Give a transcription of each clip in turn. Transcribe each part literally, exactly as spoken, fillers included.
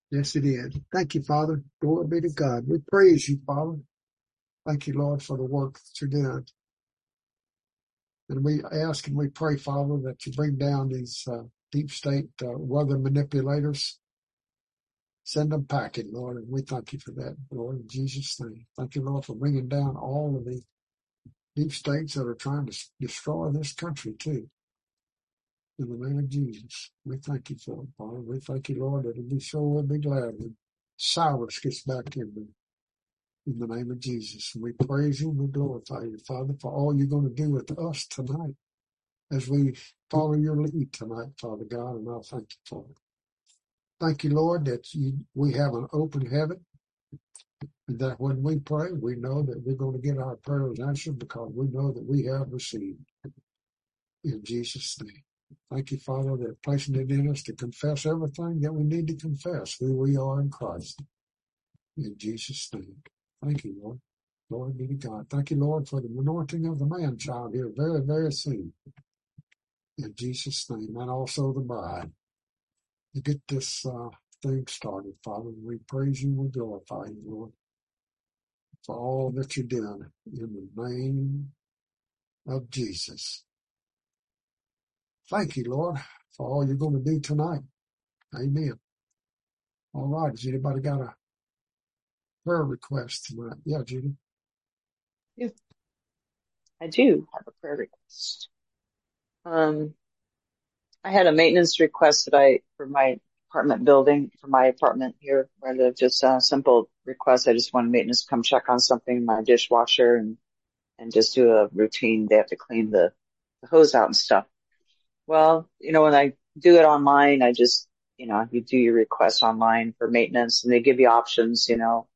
Yes, it is. Thank you, Father. Glory be to God. We praise you, Father. Thank you, Lord, for the work that you're doing. And we ask and we pray, Father, that you bring down these uh, deep state uh, weather manipulators. Send them packing, Lord, and we thank you for that, Lord, in Jesus' name. Thank you, Lord, for bringing down all of the deep states that are trying to s- destroy this country, too. In the name of Jesus, we thank you for it, Father. We thank you, Lord, that it'll be sure we'll be glad when Cyrus gets back in there. In the name of Jesus. And we praise you and we glorify you, Father, for all you're going to do with us tonight as we follow your lead tonight, Father God, and I'll thank you for it. Thank you, Lord, that you, we have an open heaven, and that when we pray, we know that we're going to get our prayers answered because we know that we have received. In Jesus' name. Thank you, Father, that placing it in us to confess everything that we need to confess, who we are in Christ. In Jesus' name. Thank you, Lord. Glory be to God. Thank you, Lord, for the anointing of the man-child here very, very soon. In Jesus' name. And also the bride. To get this uh, thing started, Father. We praise you and we glorify you, Lord, for all that you're doing. In the name of Jesus. Thank you, Lord, for all you're going to do tonight. Amen. All right. Has anybody got a prayer request tonight? Yeah, Judy. Yeah, I do have a prayer request. Um, I had a maintenance request that I, for my apartment building, for my apartment here where I live, just a simple request. I just wanted maintenance to come check on something, my dishwasher, and, and just do a routine. They have to clean the, the hose out and stuff. Well, you know, when I do it online, I just, you know, you do your request online for maintenance and they give you options, you know,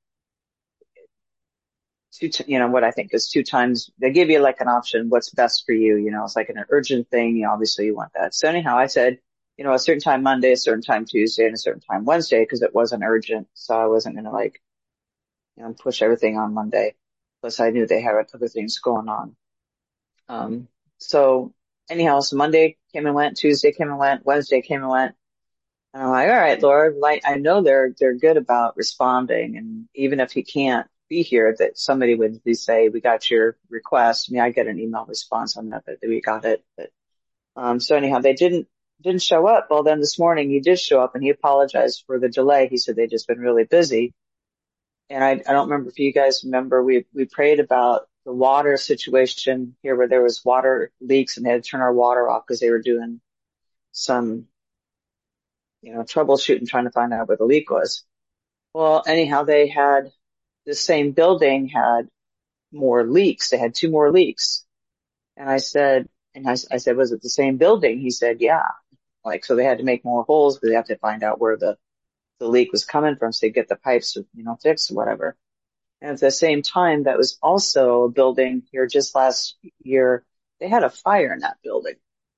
two, t- you know, what I think is two times, they give you like an option, what's best for you, you know, it's like an urgent thing, you know, obviously you want that. So anyhow, I said, you know, a certain time Monday, a certain time Tuesday, and a certain time Wednesday, because it wasn't urgent. So I wasn't going to like, you know, push everything on Monday. Plus I knew they had other things going on. Um, so anyhow, so Monday came and went, Tuesday came and went, Wednesday came and went. And I'm like, all right, Lord, like, I know they're, they're good about responding. And even if he can't be here, that somebody would at least say, we got your request. I mean, I get an email response on that, that we got it. But, um, so anyhow, they didn't, didn't show up. Well, then this morning he did show up and he apologized for the delay. He said they'd just been really busy. And I, I don't remember if you guys remember, we, we prayed about the water situation here where there was water leaks and they had to turn our water off because they were doing some, you know, troubleshooting, trying to find out where the leak was. Well, anyhow, they had the same building had more leaks. They had two more leaks. And I said, and I, I said, was it the same building? He said, yeah. Like, so they had to make more holes because they have to find out where the, the leak was coming from so they get the pipes, you know, fixed or whatever. And at the same time, that was also a building here just last year. They had a fire in that building.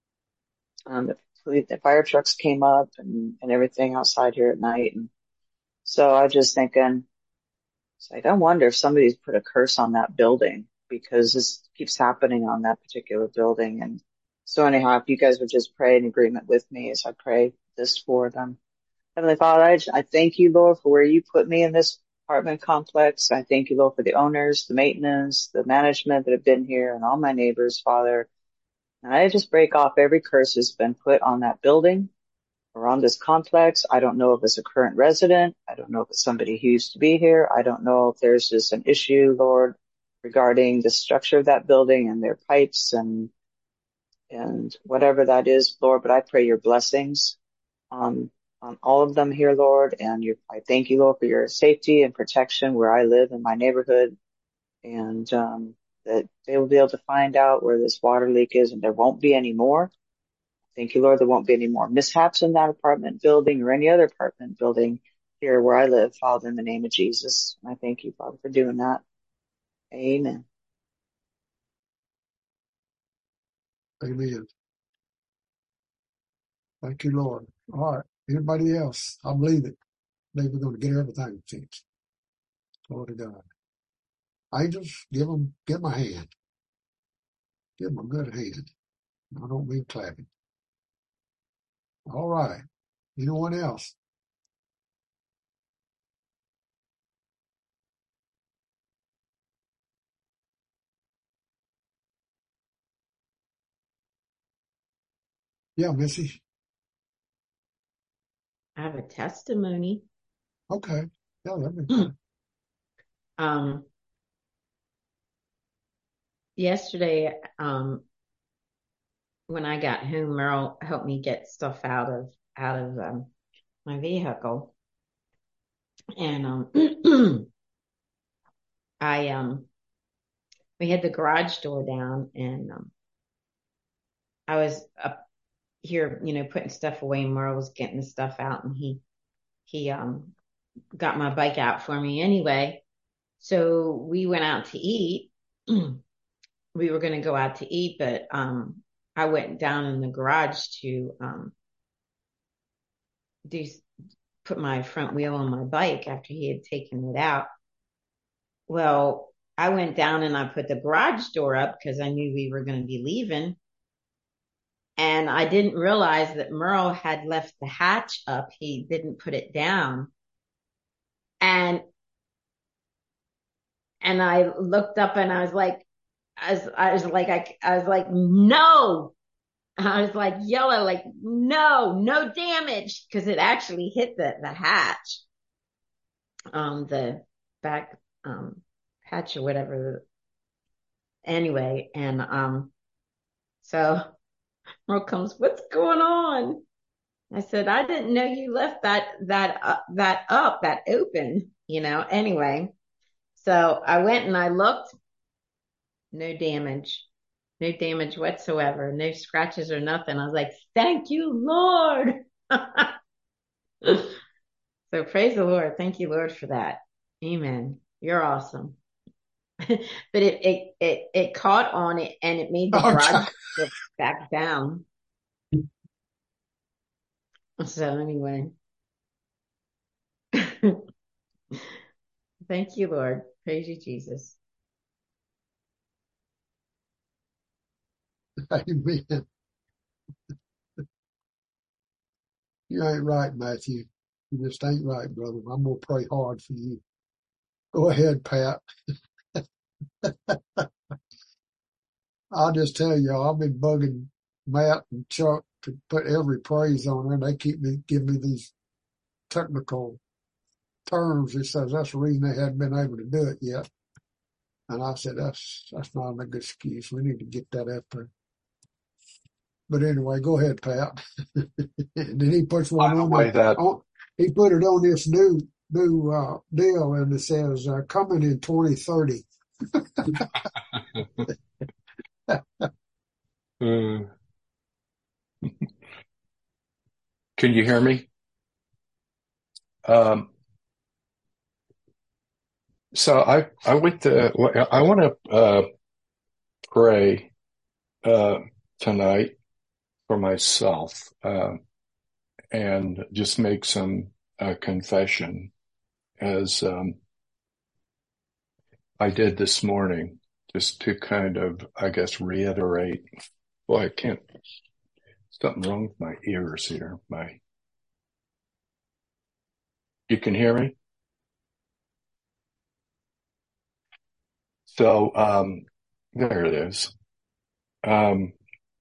Um, the, police- the fire trucks came up and, and everything outside here at night. And so I was just thinking, it's like, I wonder if somebody's put a curse on that building because this keeps happening on that particular building. And so anyhow, if you guys would just pray in agreement with me as I pray this for them. Heavenly Father, I, I thank you, Lord, for where you put me in this apartment complex. I thank you, Lord, for the owners, the maintenance, the management that have been here and all my neighbors, Father. And I just break off every curse that's been put on that building around this complex. I don't know if it's a current resident. I don't know if it's somebody who used to be here. I don't know if there's just an issue, Lord, regarding the structure of that building and their pipes and and whatever that is, Lord. But I pray your blessings on on all of them here, Lord. And you, I thank you, Lord, for your safety and protection where I live in my neighborhood, and um, that they will be able to find out where this water leak is, and there won't be any more. Thank you, Lord. There won't be any more mishaps in that apartment building or any other apartment building here where I live, Father, in the name of Jesus. And I thank you, Father, for doing that. Amen. Amen. Thank you, Lord. All right. Anybody else? I believe it. I believe we're going to get everything fixed. Glory to God. Angels, give them, give them a hand. Give them a good hand. I don't mean clapping. All right. Anyone else? Yeah, Missy. I have a testimony. Okay. Yeah, that'd be fine. Um, yesterday, um, when I got home, Merle helped me get stuff out of out of um, my vehicle, and um, I um, we had the garage door down, and um, I was up here, you know, putting stuff away, and Merle was getting the stuff out, and he he um got my bike out for me anyway. So we went out to eat. We were going to go out to eat, but um, I went down in the garage to um, do put my front wheel on my bike after he had taken it out. Well, I went down and I put the garage door up because I knew we were going to be leaving. And I didn't realize that Merle had left the hatch up. He didn't put it down. And and I looked up and I was like, I was, I was like, I, I was like, no. I was like yelling, like, no, no damage, because it actually hit the, the hatch, um, the back, um, hatch or whatever. Anyway, and, um, so Merle comes, what's going on? I said, I didn't know you left that, that, uh, that up, that open, you know, anyway. So I went and I looked, no damage. No damage whatsoever, no scratches or nothing. I was like, thank you, Lord. So praise the Lord. Thank you, Lord, for that. Amen. You're awesome. But it, it, it, it caught on it and it made the Okay. garage go back down. So anyway, thank you, Lord. Praise you, Jesus. Amen. You ain't right, Matthew. You just ain't right, brother. I'm going to pray hard for you. Go ahead, Pat. I'll just tell y'all, I've been bugging Matt and Chuck to put every praise on there. They keep me, give me these technical terms. It says that's the reason they hadn't been able to do it yet. And I said, that's, that's not a good excuse. We need to get that up there. But anyway, go ahead, Pat. And then he puts one By the on way, there. that On, he put it on this new, new, uh, deal and it says, uh, coming in twenty thirty. uh, can you hear me? Um, so I, I went to, I want to, uh, pray, uh, tonight for myself, uh, and just make some, uh, confession as, um, I did this morning, just to kind of, I guess, reiterate. Boy, I can't, something wrong with my ears here. My, you can hear me? So, um, there it is. Um,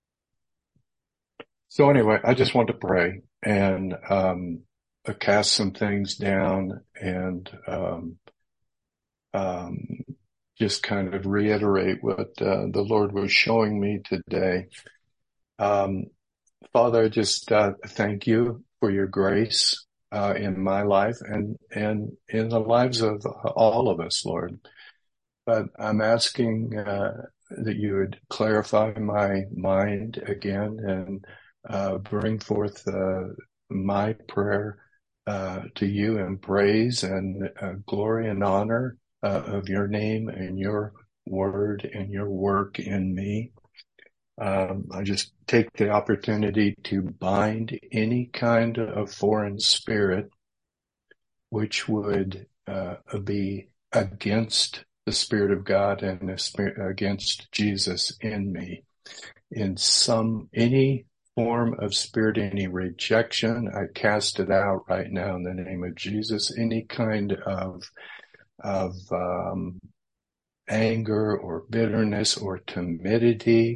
so anyway, I just want to pray and, um, uh, cast some things down and, um, um, just kind of reiterate what, uh, the Lord was showing me today. Um, Father, I just, uh, thank you for your grace, uh, in my life and, and in the lives of all of us, Lord. But I'm asking, uh, that you would clarify my mind again and, uh, bring forth, uh, my prayer, uh, to you in praise and, uh, glory and honor, uh, of your name and your word and your work in me. Um, I just take the opportunity to bind any kind of foreign spirit which would, uh, be against the Spirit of God and the Spirit against Jesus in me. In some, any form of spirit, any rejection, I cast it out right now in the name of Jesus. Any kind of, of, um, anger or bitterness or timidity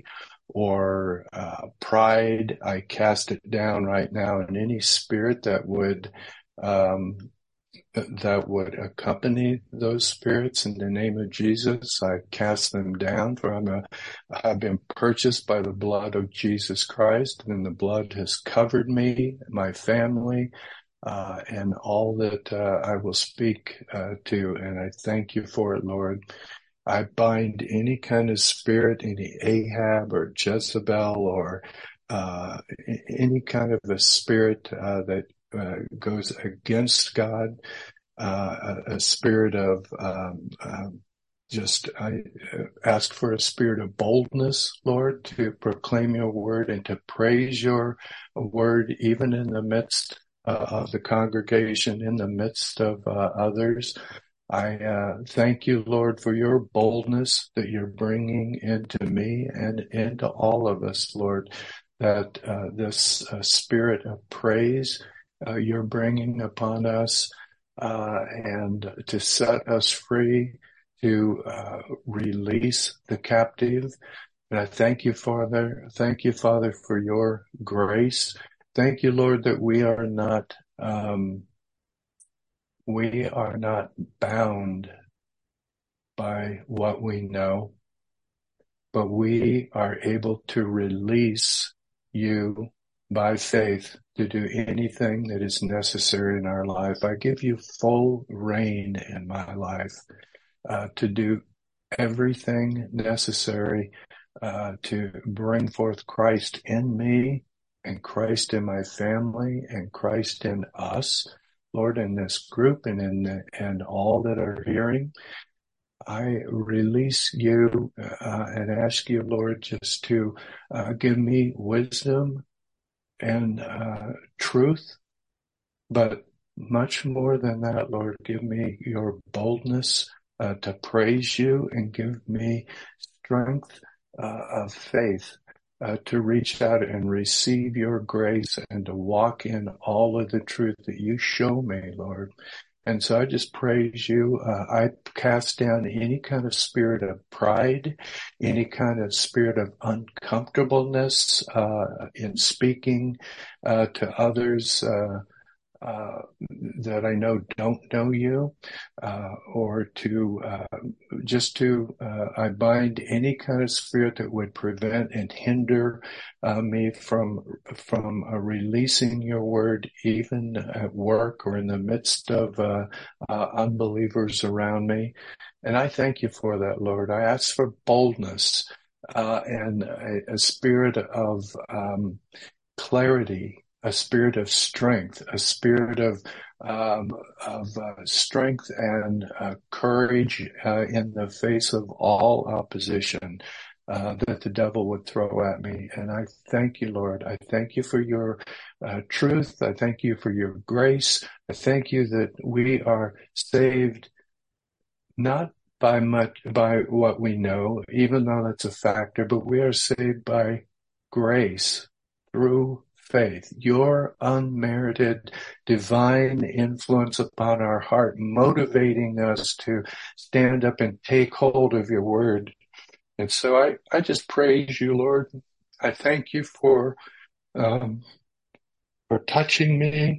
or uh, pride. I cast it down right now, and any spirit that would um, that would accompany those spirits, in the name of Jesus, I cast them down. For I'm a, I've been purchased by the blood of Jesus Christ, and the blood has covered me, my family, uh, and all that uh, I will speak uh, to. And I thank you for it, Lord. I bind any kind of spirit, any Ahab or Jezebel or uh, any kind of a spirit uh, that uh, goes against God, uh, a, a spirit of um, um, just I ask for a spirit of boldness, Lord, to proclaim your word and to praise your word, even in the midst uh, of the congregation, in the midst of uh, others. I uh, thank you, Lord, for your boldness that you're bringing into me and into all of us, Lord, that uh, this uh, spirit of praise uh, you're bringing upon us uh, and to set us free, to uh, release the captive. And I thank you, Father. Thank you, Father, for your grace. Thank you, Lord, that we are not um, we are not bound by what we know, but we are able to release you by faith to do anything that is necessary in our life. I give you full reign in my life uh, to do everything necessary uh, to bring forth Christ in me and Christ in my family and Christ in us, Lord, in this group and in the, and all that are hearing. I release you uh, and ask you, Lord, just to uh, give me wisdom and uh, truth, but much more than that, Lord, give me your boldness uh, to praise you and give me strength uh, of faith uh, to reach out and receive your grace and to walk in all of the truth that you show me, Lord. And so I just praise you. Uh, I cast down any kind of spirit of pride, any kind of spirit of uncomfortableness uh, in speaking uh, to others uh, uh, that I know don't know you, uh, or to uh, just to uh, I bind any kind of spirit that would prevent and hinder uh, me from from uh, releasing your word, even at work or in the midst of uh, uh, unbelievers around me. And I thank you for that, Lord. I ask for boldness uh, and a, a spirit of um, clarity, a spirit of strength, a spirit of um, of uh, strength and uh, courage uh, in the face of all opposition uh, that the devil would throw at me. And I thank you, Lord. I thank you for your uh, truth. I thank you for your grace. I thank you that we are saved not by much, by what we know, even though that's a factor, but we are saved by grace through faith, your unmerited divine influence upon our heart, motivating us to stand up and take hold of your word. And so I, I just praise you, Lord. I thank you for, um, for touching me.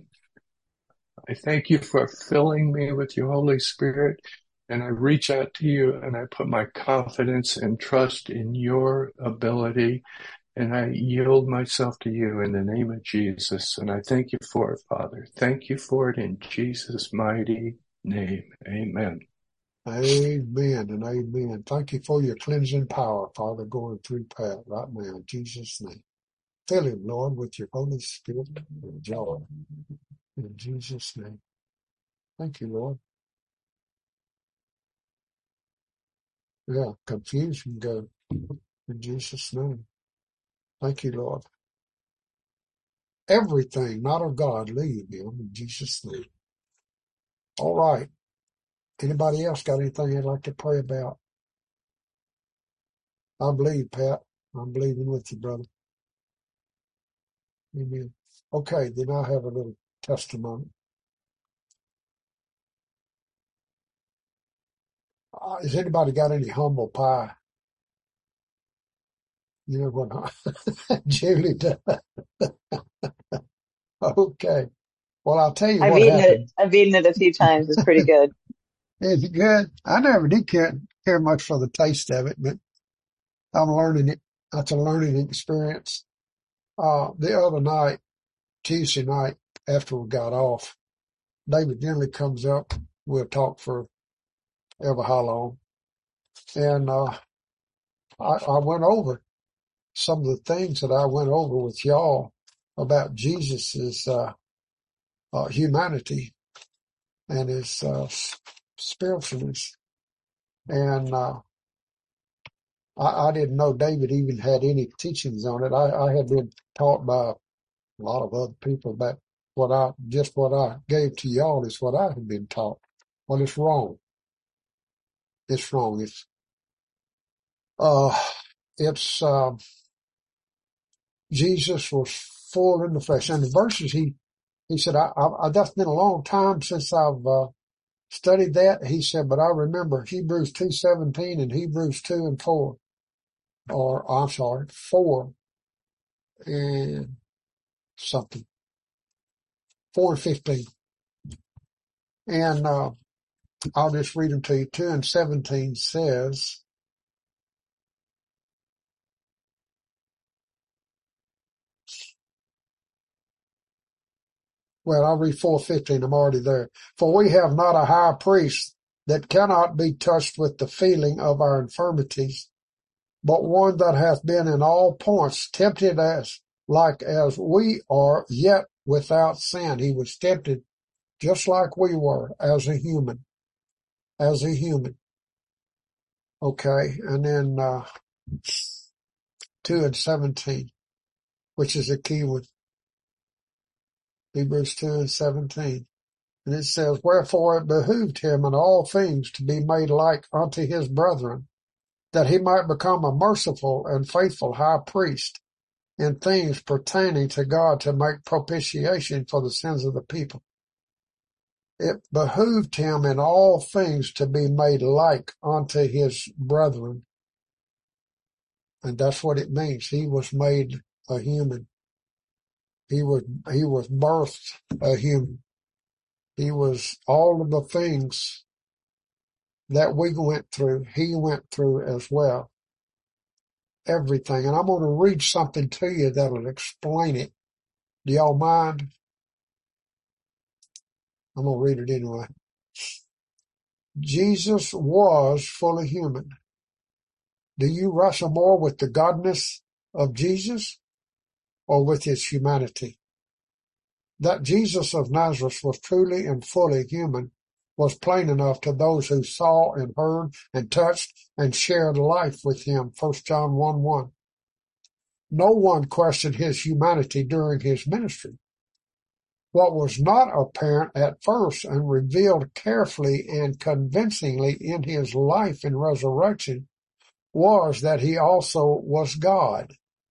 I thank you for filling me with your Holy Spirit. And I reach out to you and I put my confidence and trust in your ability. And I yield myself to you in the name of Jesus. And I thank you for it, Father. Thank you for it in Jesus' mighty name. Amen. Amen and amen. Thank you for your cleansing power, Father, going through Pat right now in Jesus' name. Fill him, Lord, with your Holy Spirit and joy. In Jesus' name. Thank you, Lord. Yeah, confusion go in Jesus' name. Thank you, Lord. Everything not of God, leave him in Jesus' name. All right. Anybody else got anything they'd like to pray about? I believe, Pat. I'm believing with you, brother. Amen. Okay, then I have a little testimony. Uh, has anybody got any humble pie? You know what I, Julie does. Okay. Well, I'll tell you I've what eaten it. happened. I've eaten it a few times. It's pretty good. Is it good? I never did care, care much for the taste of it, but I'm learning it. That's a learning experience. Uh, the other night, Tuesday night, after we got off, David generally comes up. We'll talk for ever how long. And, uh, I, I went over some of the things that I went over with y'all about Jesus's, uh, uh, humanity and his, uh, spiritualness. And, uh, I, I didn't know David even had any teachings on it. I, I had been taught by a lot of other people about what I, just what I gave to y'all is what I had been taught. Well, it's wrong. It's wrong. It's, uh, it's, uh, Jesus was full in the flesh. And the verses he, he said, I, I, that's been a long time since I've, uh, studied that. He said, but I remember Hebrews two seventeen and Hebrews two and four, or I'm sorry, four and something, four and fifteen. And, uh, I'll just read them to you. two and seventeen says, well, I'll read four fifteen. I'm already there. For we have not a high priest that cannot be touched with the feeling of our infirmities, but one that hath been in all points tempted as like as we are, yet without sin. He was tempted just like we were as a human, as a human. Okay. And then, uh, two and seventeen, which is a key one. Hebrews two and seventeen. And it says, wherefore it behooved him in all things to be made like unto his brethren, that he might become a merciful and faithful high priest in things pertaining to God, to make propitiation for the sins of the people. It behooved him in all things to be made like unto his brethren. And that's what it means. He was made a human. He was, he was birthed a human. He was all of the things that we went through, he went through as well. Everything. And I'm going to read something to you that'll explain it. Do y'all mind? I'm going to read it anyway. Jesus was fully human. Do you wrestle more with the godness of Jesus or with his humanity? That Jesus of Nazareth was truly and fully human was plain enough to those who saw and heard and touched and shared life with him. First John one one. No one questioned his humanity during his ministry. What was not apparent at first and revealed carefully and convincingly in his life and resurrection was that he also was God.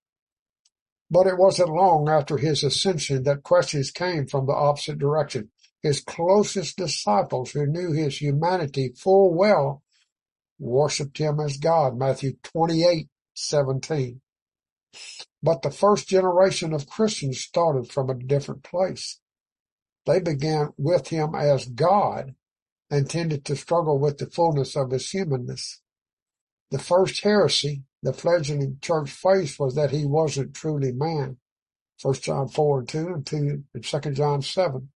But it wasn't long after his ascension that questions came from the opposite direction. His closest disciples, who knew his humanity full well, worshipped him as God. Matthew twenty-eight seventeen. But the first generation of Christians started from a different place. They began with him as God and tended to struggle with the fullness of his humanness. The first heresy the fledgling church faced was that he wasn't truly man. First John four and two and two and Second John seven.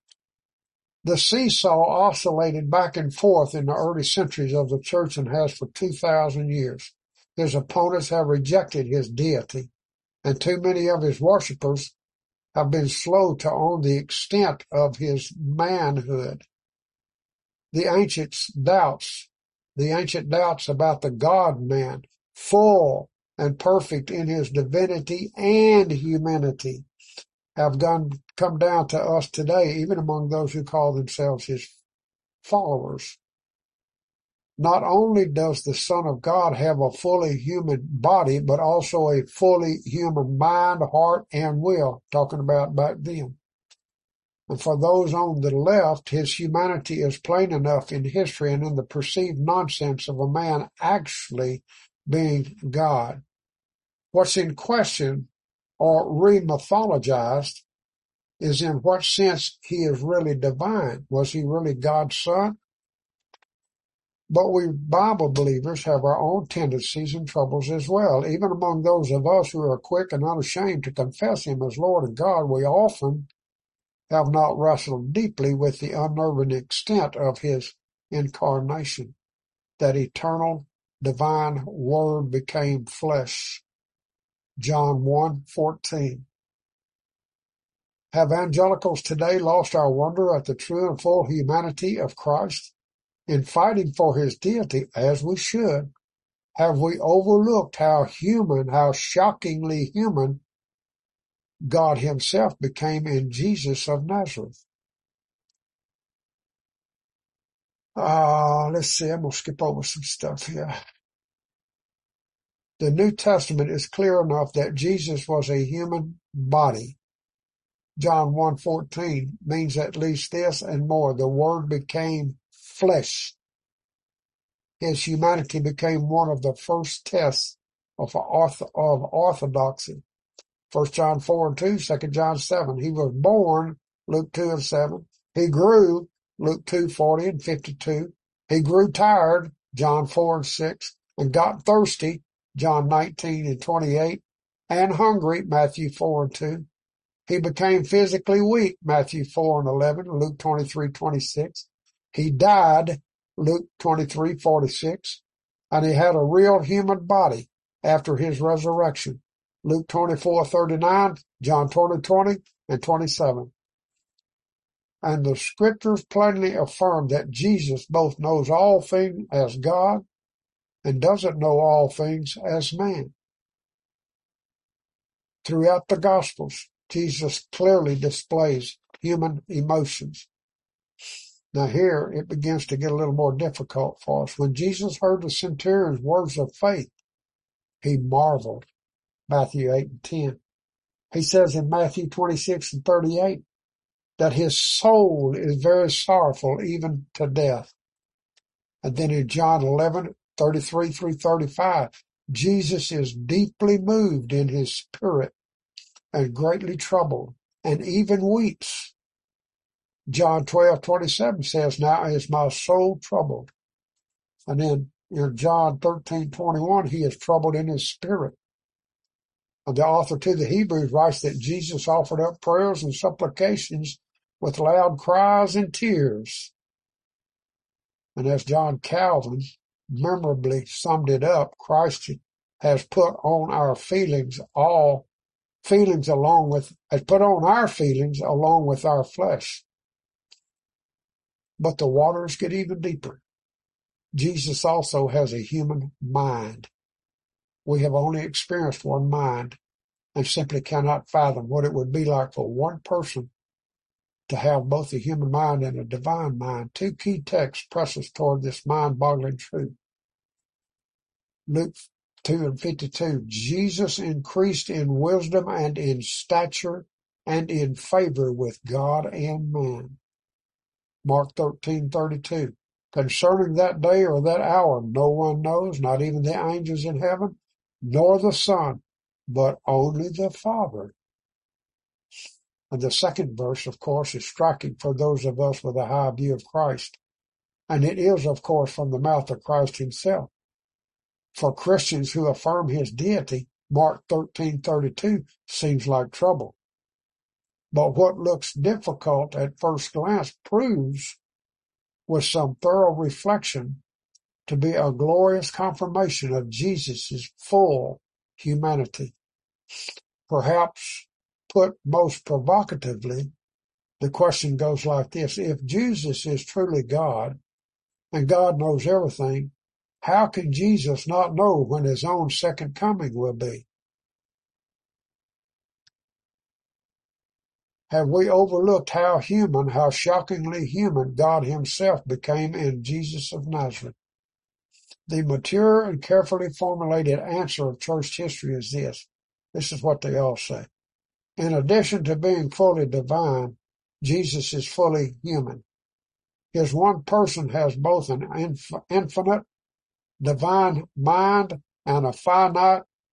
The seesaw oscillated back and forth in the early centuries of the church and has for two thousand years. His opponents have rejected his deity, and too many of his worshippers have been slow to own the extent of his manhood. The ancient doubts, the ancient doubts about the God-man, full and perfect in his divinity and humanity, have gone, come down to us today, even among those who call themselves his followers. Not only does the Son of God have a fully human body, but also a fully human mind, heart, and will, talking about back then. And for those on the left, his humanity is plain enough in history and in the perceived nonsense of a man actually being God. What's in question or re-mythologized is in what sense he is really divine. Was he really God's son? But we Bible believers have our own tendencies and troubles as well. Even among those of us who are quick and unashamed to confess him as Lord and God, we often have not wrestled deeply with the unnerving extent of his incarnation. That eternal divine word became flesh. John one fourteen. Have evangelicals today lost our wonder at the true and full humanity of Christ? In fighting for his deity, as we should, have we overlooked how human, how shockingly human God himself became in Jesus of Nazareth? Uh, let's see, I'm going to skip over some stuff here. The New Testament is clear enough that Jesus was a human body. John one fourteen means at least this and more. The Word became flesh. His humanity became one of the first tests of, orth- of orthodoxy. First John four and two, Second John seven. He was born, Luke two and seven. He grew, Luke two, forty and fifty-two. He grew tired, John four and six, and got thirsty, John nineteen and twenty-eight, and hungry, Matthew four and two. He became physically weak, Matthew four and eleven, Luke twenty-three, twenty-six. He died, Luke twenty-three, forty-six, and he had a real human body after his resurrection, Luke twenty-four, thirty-nine, John twenty, twenty, and twenty-seven. And the scriptures plainly affirm that Jesus both knows all things as God and doesn't know all things as man. Throughout the Gospels, Jesus clearly displays human emotions. Now here it begins to get a little more difficult for us. When Jesus heard the centurion's words of faith, he marveled. Matthew eight and ten. He says in Matthew twenty-six and thirty-eight that his soul is very sorrowful even to death. And then in John eleven, thirty-three through thirty-five, Jesus is deeply moved in his spirit and greatly troubled, and even weeps. John twelve, twenty-seven says, now is my soul troubled. And then in John thirteen, twenty-one, he is troubled in his spirit. And the author to the Hebrews writes that Jesus offered up prayers and supplications with loud cries and tears. And as John Calvin memorably summed it up, Christ has put on our feelings all feelings along with, has put on our feelings along with our flesh. But the waters get even deeper. Jesus also has a human mind. We have only experienced one mind and simply cannot fathom what it would be like for one person to have both a human mind and a divine mind. Two key texts press us toward this mind-boggling truth. Luke two and fifty-two, Jesus increased in wisdom and in stature and in favor with God and man. Mark thirteen, thirty-two, concerning that day or that hour, no one knows, not even the angels in heaven, nor the Son, but only the Father. And the second verse, of course, is striking for those of us with a high view of Christ. And it is, of course, from the mouth of Christ himself. For Christians who affirm his deity, Mark thirteen, thirty-two seems like trouble. But what looks difficult at first glance proves, with some thorough reflection, to be a glorious confirmation of Jesus' full humanity. Perhaps put most provocatively, the question goes like this. If Jesus is truly God, and God knows everything, how can Jesus not know when his own second coming will be? Have we overlooked how human, how shockingly human God himself became in Jesus of Nazareth? The mature and carefully formulated answer of church history is this. This is what they all say. In addition to being fully divine, Jesus is fully human. His one person has both an inf- infinite divine mind and a finite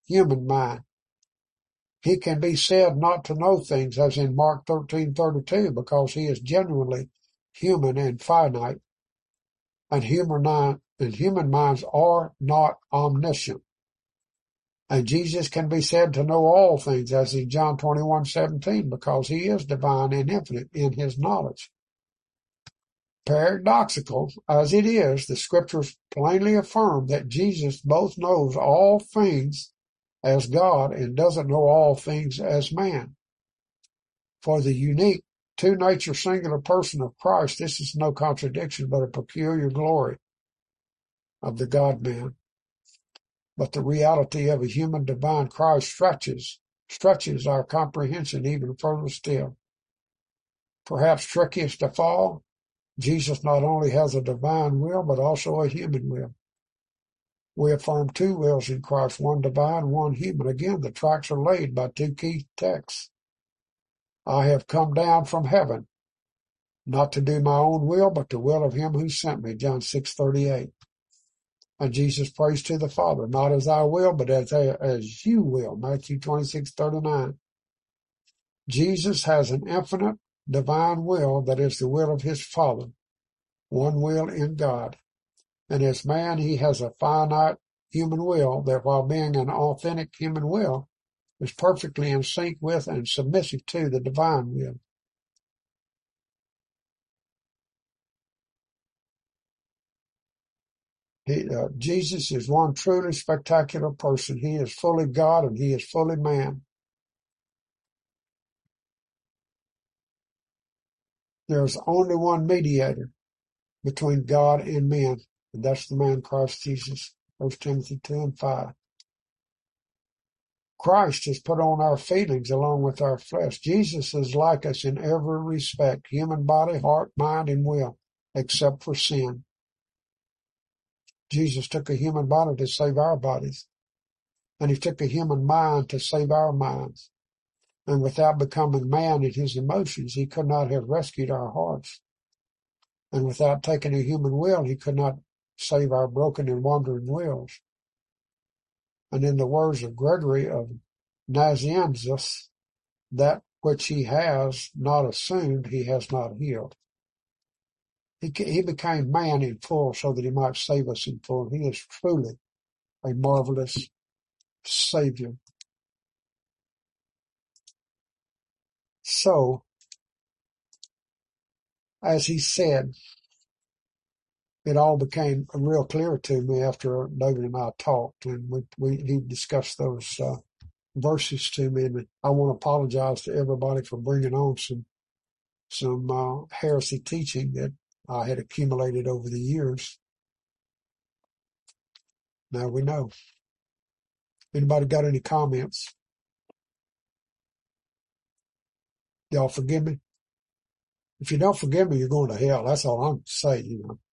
human mind. He can be said not to know things, as in Mark thirteen thirty-two, because he is genuinely human and finite, and human, and human minds are not omniscient. And Jesus can be said to know all things, as in John twenty-one seventeen, because he is divine and infinite in his knowledge. Paradoxical as it is, the scriptures plainly affirm that Jesus both knows all things as God and doesn't know all things as man. For the unique two-nature singular person of Christ, this is no contradiction but a peculiar glory of the God-man. But the reality of a human divine Christ stretches, stretches our comprehension even further still. Perhaps trickiest of all, Jesus not only has a divine will, but also a human will. We affirm two wills in Christ, one divine, one human. Again, the tracks are laid by two key texts. I have come down from heaven, not to do my own will, but the will of him who sent me, John six thirty-eight. And Jesus prays to the Father, not as I will, but as, as you will, Matthew twenty-six thirty-nine. Jesus has an infinite divine will that is the will of his Father, one will in God. And as man, he has a finite human will that, while being an authentic human will, is perfectly in sync with and submissive to the divine will. He, uh, Jesus is one truly spectacular person. He is fully God and he is fully man. There's only one mediator between God and men, and that's the man Christ Jesus. First Timothy two and five. Christ has put on our feelings along with our flesh. Jesus is like us in every respect, human body, heart, mind, and will, except for sin. Jesus took a human body to save our bodies, and he took a human mind to save our minds. And without becoming man in his emotions, he could not have rescued our hearts. And without taking a human will, he could not save our broken and wandering wills. And in the words of Gregory of Nazianzus, that which he has not assumed, he has not healed. He, he became man in full so that he might save us in full. He is truly a marvelous Savior. So, as he said, it all became real clear to me after David and I talked, and we, we he discussed those uh, verses to me. And I want to apologize to everybody for bringing on some some uh, heresy teaching that I had accumulated over the years. Now we know. Anybody got any comments? Y'all forgive me? If you don't forgive me, you're going to hell. That's all I'm saying, you know.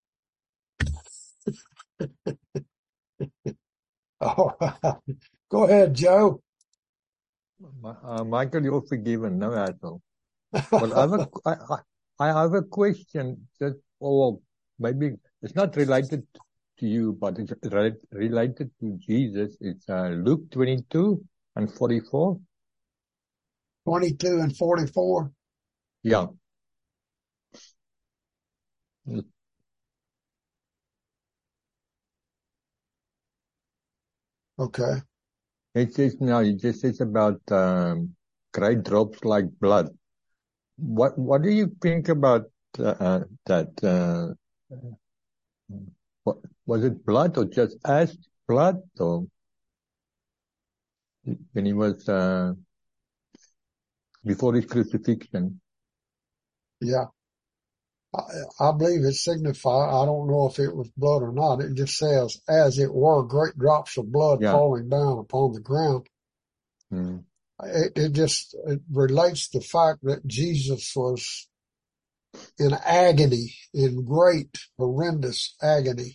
All right. Go ahead, Joe. Uh, Michael, you're forgiven, no hassle. But I have a, I, I have a question that, or maybe it's not related to you, but it's re- related to Jesus. It's uh, Luke twenty-two and forty-four. twenty-two and forty-four? Yeah. Okay. It says now, it just says about um, great drops like blood. What What do you think about uh, that? Uh, what, was it blood or just as blood? Or when he was uh, before his crucifixion? Yeah. I, I believe it signified, I don't know if it was blood or not. It just says, as it were, great drops of blood Yeah. falling down upon the ground. Mm. It, it just it relates the fact that Jesus was in agony, in great, horrendous agony.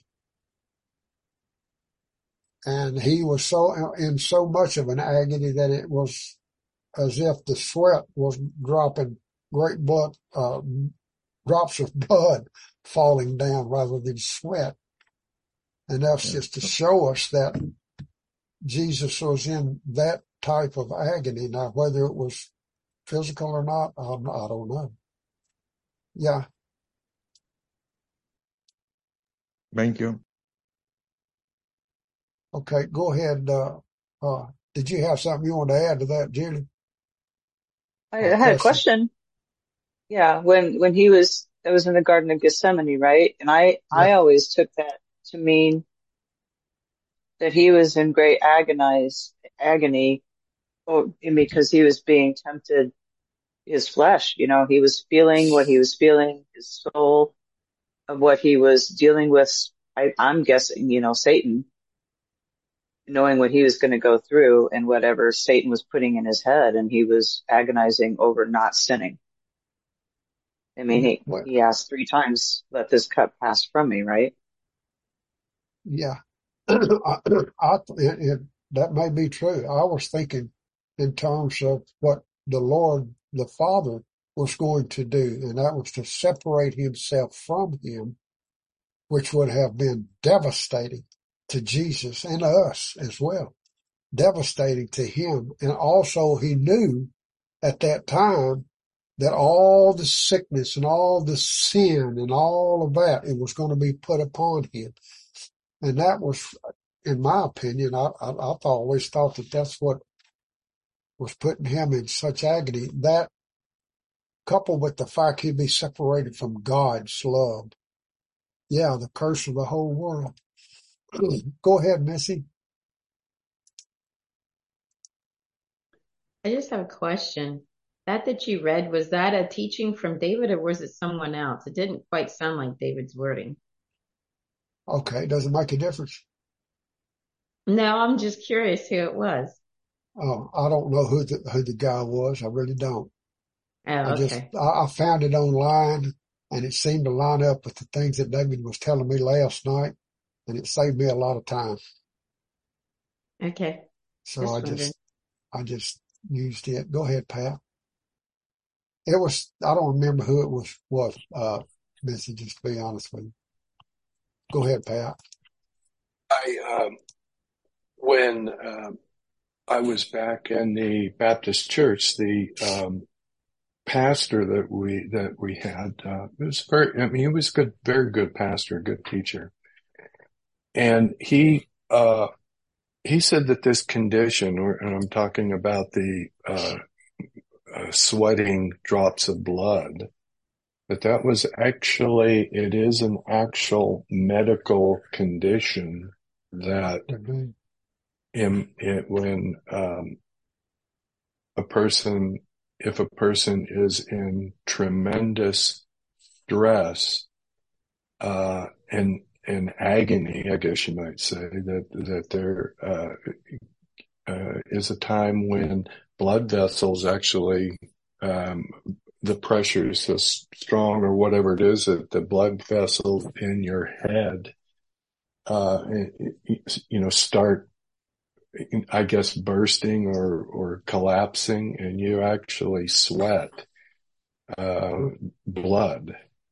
And he was so in so much of an agony that it was as if the sweat was dropping great blood, uh, drops of blood falling down rather than sweat. And that's Yeah. just to show us that Jesus was in that type of agony. Now, whether it was physical or not, I'm, I don't know. Yeah. Thank you. Okay, go ahead. Uh, uh, did you have something you want to add to that, Julie? I Or had a question? question. Yeah, when when he was that was in the Garden of Gethsemane, right? And I Yeah. I always took that to mean that he was in great agonize agony, or because he was being tempted his flesh. You know, he was feeling what he was feeling, his soul of what he was dealing with. I, I'm guessing, you know, Satan, knowing what he was going to go through and whatever Satan was putting in his head, and he was agonizing over not sinning. I mean, he, Well, he asked three times, let this cup pass from me, right? yeah. I, I, it, it, that may be true. I was thinking in terms of what the Lord, the Father, was going to do, and that was to separate himself from him, which would have been devastating to Jesus and us as well. Devastating to him. And also he knew at that time that all the sickness and all the sin and all of that, it was going to be put upon him. And that was, in my opinion, I, I, I've always thought that that's what was putting him in such agony. That, coupled with the fact he'd be separated from God's love. Yeah, the curse of the whole world. Go ahead, Missy. I just have a question. That that you read, was that a teaching from David or was it someone else? It didn't quite sound like David's wording. Okay, doesn't make a difference. No, I'm just curious who it was. Um, I don't know who the, who the guy was. I really don't. Oh, I just, okay. I, I found it online and it seemed to line up with the things that David was telling me last night, and it saved me a lot of time. Okay. So Just I wondering. just, I just used it. Go ahead, Pat. It was, I don't remember who it was, was, uh, Missy, just to be honest with you. Go ahead, Pat. I, um, when, um, I was back in the Baptist church, the, um, pastor that we, that we had, uh, was very, I mean, he was good, very good pastor, good teacher. And he, uh, he said that this condition, or, and I'm talking about the, uh, uh, sweating drops of blood, that that was actually, it is an actual medical condition that Mm-hmm. in, it, when, um, a person, if a person is in tremendous stress, uh, and, and agony, I guess you might say, that, that there, uh, uh, is a time when blood vessels actually, um, the pressure is so strong or whatever it is that the blood vessels in your head, uh, you know, start, I guess, bursting or, or collapsing, and you actually sweat, uh, blood.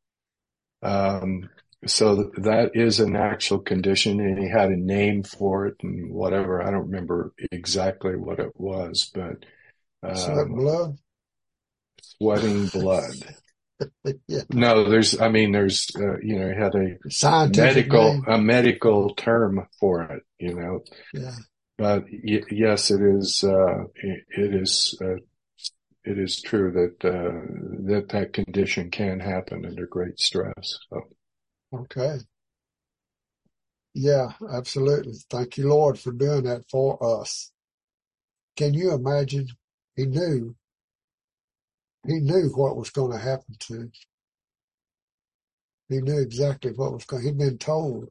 Um, so that is an actual condition, and he had a name for it and whatever. I don't remember exactly what it was, but, Sweat um, blood? sweating blood. Yeah. No, there's, I mean, there's, uh, you know, he had a Scientific medical, name. a medical term for it, you know, Yeah. but y- yes, it is, uh, it, it is, uh, it is true that, uh, that that condition can happen under great stress. So. Okay. Yeah, absolutely. Thank you, Lord, for doing that for us. Can you imagine? He knew, he knew what was going to happen to him. He knew exactly what was going, he'd been told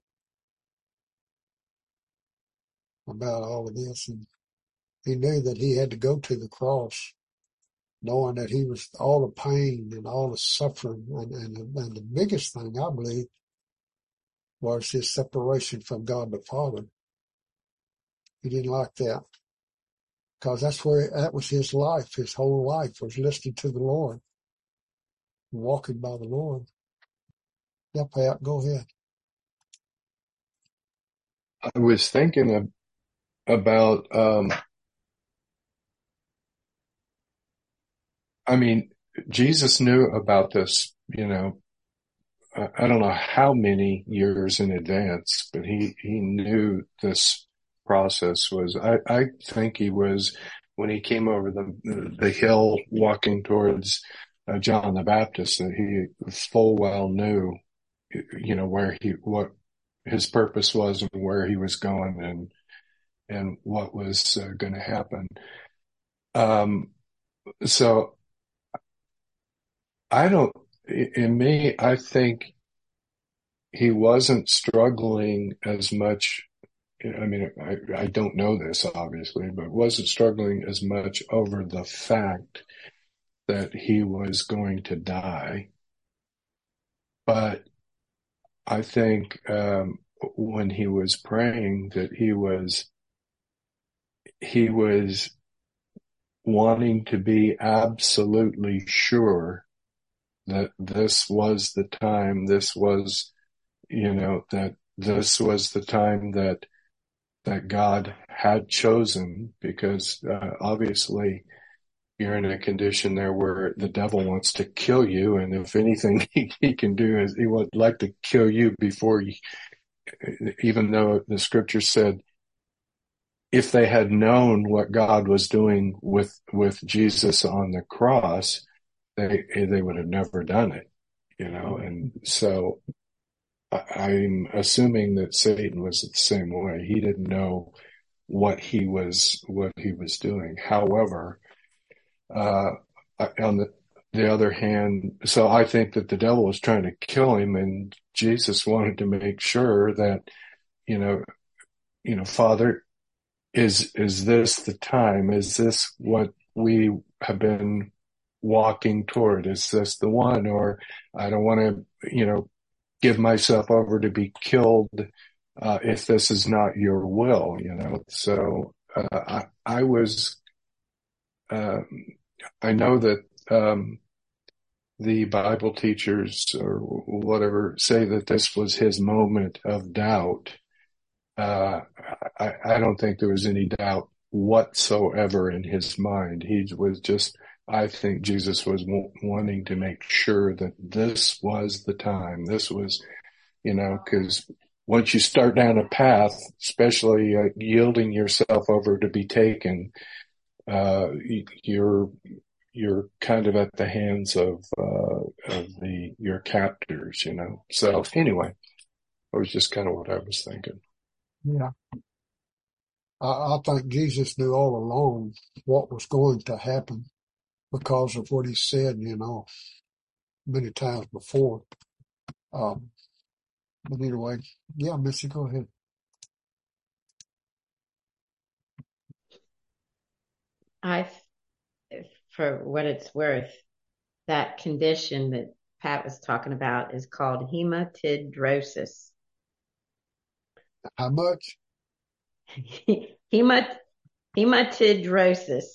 about all of this, and he knew that he had to go to the cross, knowing that he was all the pain and all the suffering. And, and, and the biggest thing, I believe, was his separation from God the Father. He didn't like that, because that's where, that was his life. His whole life was listening to the Lord, walking by the Lord. Yeah, Pat, go ahead. I was thinking of about, um, I mean, Jesus knew about this, you know, I, I don't know how many years in advance, but he, he knew this process was, I, I think he was, when he came over the, the hill walking towards uh, John the Baptist, that he full well knew, you know, where he, what his purpose was and where he was going and, and what was uh, going to happen. Um, so I don't, in me, I think he wasn't struggling as much. I mean, I, I don't know this obviously, but wasn't struggling as much over the fact that he was going to die. But I think, um, when he was praying that he was, he was wanting to be absolutely sure that this was the time, this was, you know, that this was the time that, that God had chosen, because, uh, obviously you're in a condition there where the devil wants to kill you. And if anything he, he can do is he would like to kill you before you, even though the scripture said, if they had known what God was doing with, with Jesus on the cross, they, they would have never done it, you know? And so I'm assuming that Satan was the same way. He didn't know what he was, what he was doing. However, uh, on the, the other hand, so I think that the devil was trying to kill him, and Jesus wanted to make sure that, you know, you know, Father, is, is this the time? Is this what we have been walking toward? Is this the one? Or I don't want to, you know, give myself over to be killed, uh, if this is not your will, you know? So, uh, I, I was, uh, I know that, um, the Bible teachers or whatever say that this was his moment of doubt. Uh, I, I don't think there was any doubt whatsoever in his mind. He was just, I think Jesus was w- wanting to make sure that this was the time. This was, you know, cause once you start down a path, especially uh, yielding yourself over to be taken, uh, you're, you're kind of at the hands of, uh, of the, your captors, you know? So anyway, it was just kind of what I was thinking. Yeah. I, I think Jesus knew all along what was going to happen because of what he said, you know, many times before. Um, but anyway, yeah, Missy, go ahead. I, for what it's worth, that condition that Pat was talking about is called hematidrosis. How much? Hemat, hematidrosis.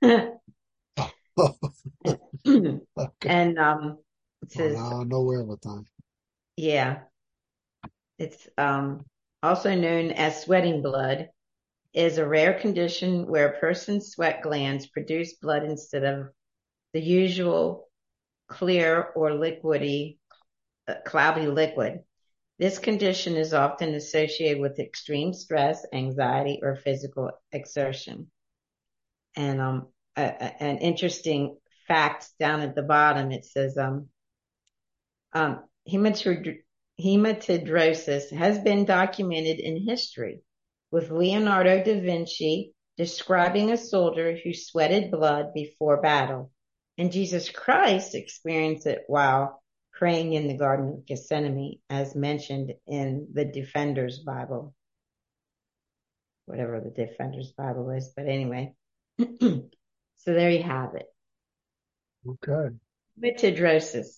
Okay. And, um, it Well, says, now I know everything. yeah, it's, um, also known as sweating blood, is a rare condition where a person's sweat glands produce blood instead of the usual clear or liquidy, uh, cloudy liquid. This condition is often associated with extreme stress, anxiety, or physical exertion. And um, a, a, an interesting fact down at the bottom, it says um, um, hematid- hematidrosis has been documented in history, with Leonardo da Vinci describing a soldier who sweated blood before battle. And Jesus Christ experienced it while praying in the Garden of Gethsemane, as mentioned in the Defender's Bible, whatever the Defender's Bible is. But anyway, so there you have it. Okay. Hematidrosis.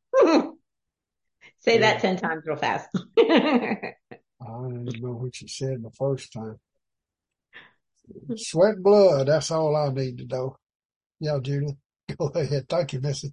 Say Yeah. that ten times real fast. I didn't know what you said the first time. Sweat blood, that's all I need to know. Yeah, Judy, go ahead. Thank you, Missy.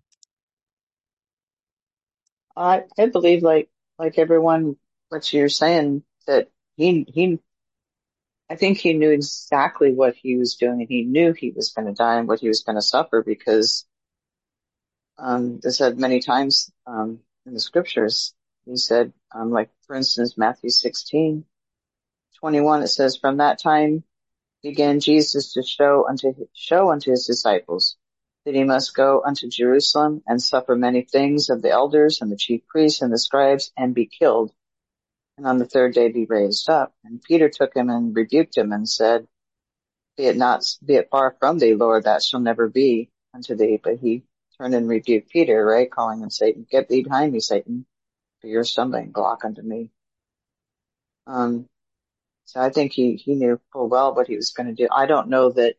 I, I believe like, like everyone, what you're saying, that he, he I think he knew exactly what he was doing, and he knew he was going to die and what he was going to suffer, because um, they said many times um, in the scriptures. He said, um, like for instance, Matthew sixteen twenty-one. It says, "From that time began Jesus to show unto show unto his disciples that he must go unto Jerusalem and suffer many things of the elders and the chief priests and the scribes, and be killed, and on the third day be raised up." And Peter took him and rebuked him and said, Be it not, be it far from thee, Lord, that shall never be unto thee. But he turned and rebuked Peter, right, calling him Satan. "Get thee behind me, Satan, for you're a stumbling block unto me." Um, so I think he, he knew full well what he was going to do. I don't know that,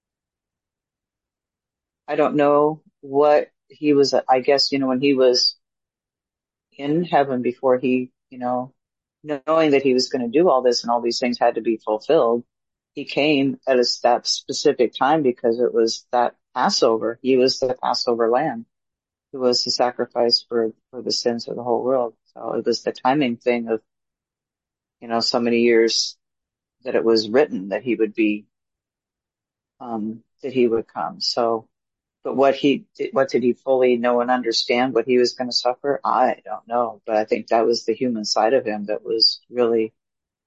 I don't know what he was, I guess, you know, when he was in heaven before he, you know, knowing that he was going to do all this and all these things had to be fulfilled, he came at a that specific time because it was that Passover. He was the Passover lamb who was the sacrifice for, for the sins of the whole world. So it was the timing thing of, you know, so many years that it was written that he would be, um, that he would come. So, but what he did, what did he fully know and understand what he was going to suffer? I don't know, but I think that was the human side of him that was really,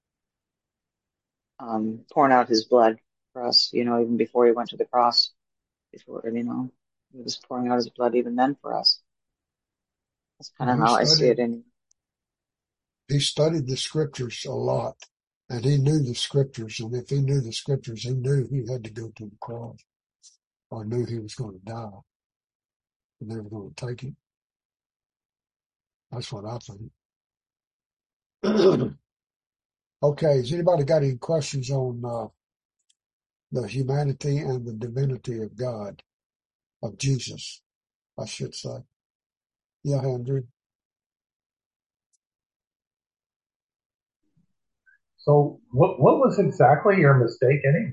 um, pouring out his blood for us, you know, even before he went to the cross, before, you know, he was pouring out his blood even then for us. That's kind of He how I see it. studied, And he studied the scriptures a lot, and he knew the scriptures. And if he knew the scriptures, he knew he had to go to the cross, or knew he was going to die, and they were going to take him. That's what I think. Okay, has anybody got any questions on uh, the humanity and the divinity of God, of Jesus, I should say? Yeah, Andrew. So what what was exactly your mistake anyway?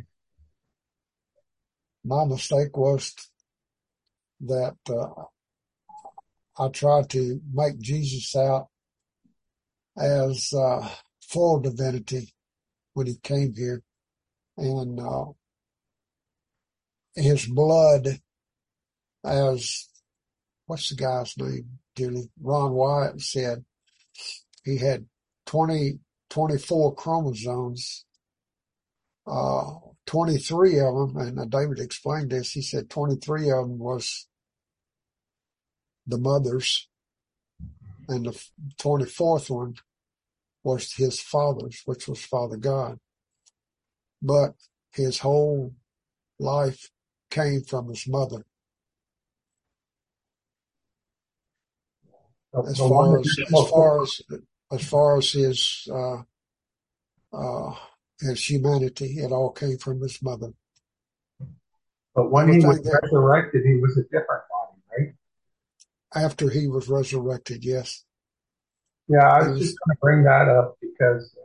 My mistake was that uh, I tried to make Jesus out as uh, full divinity when he came here, and uh, his blood as, what's the guy's name, Julie? Ron Wyatt said he had twenty, twenty-four chromosomes, uh, twenty-three of them, and uh, David explained this, he said twenty-three of them was the mother's, and the twenty-fourth one was his father's, which was Father God. But his whole life came from his mother. The, As the one far that as, you're as supposed far as, as far as his, uh, uh, his humanity, it all came from his mother. to, but when he was Everything that, resurrected, he was a different body, right? after he was resurrected, yes, Yeah, I he was just was, going to bring that up because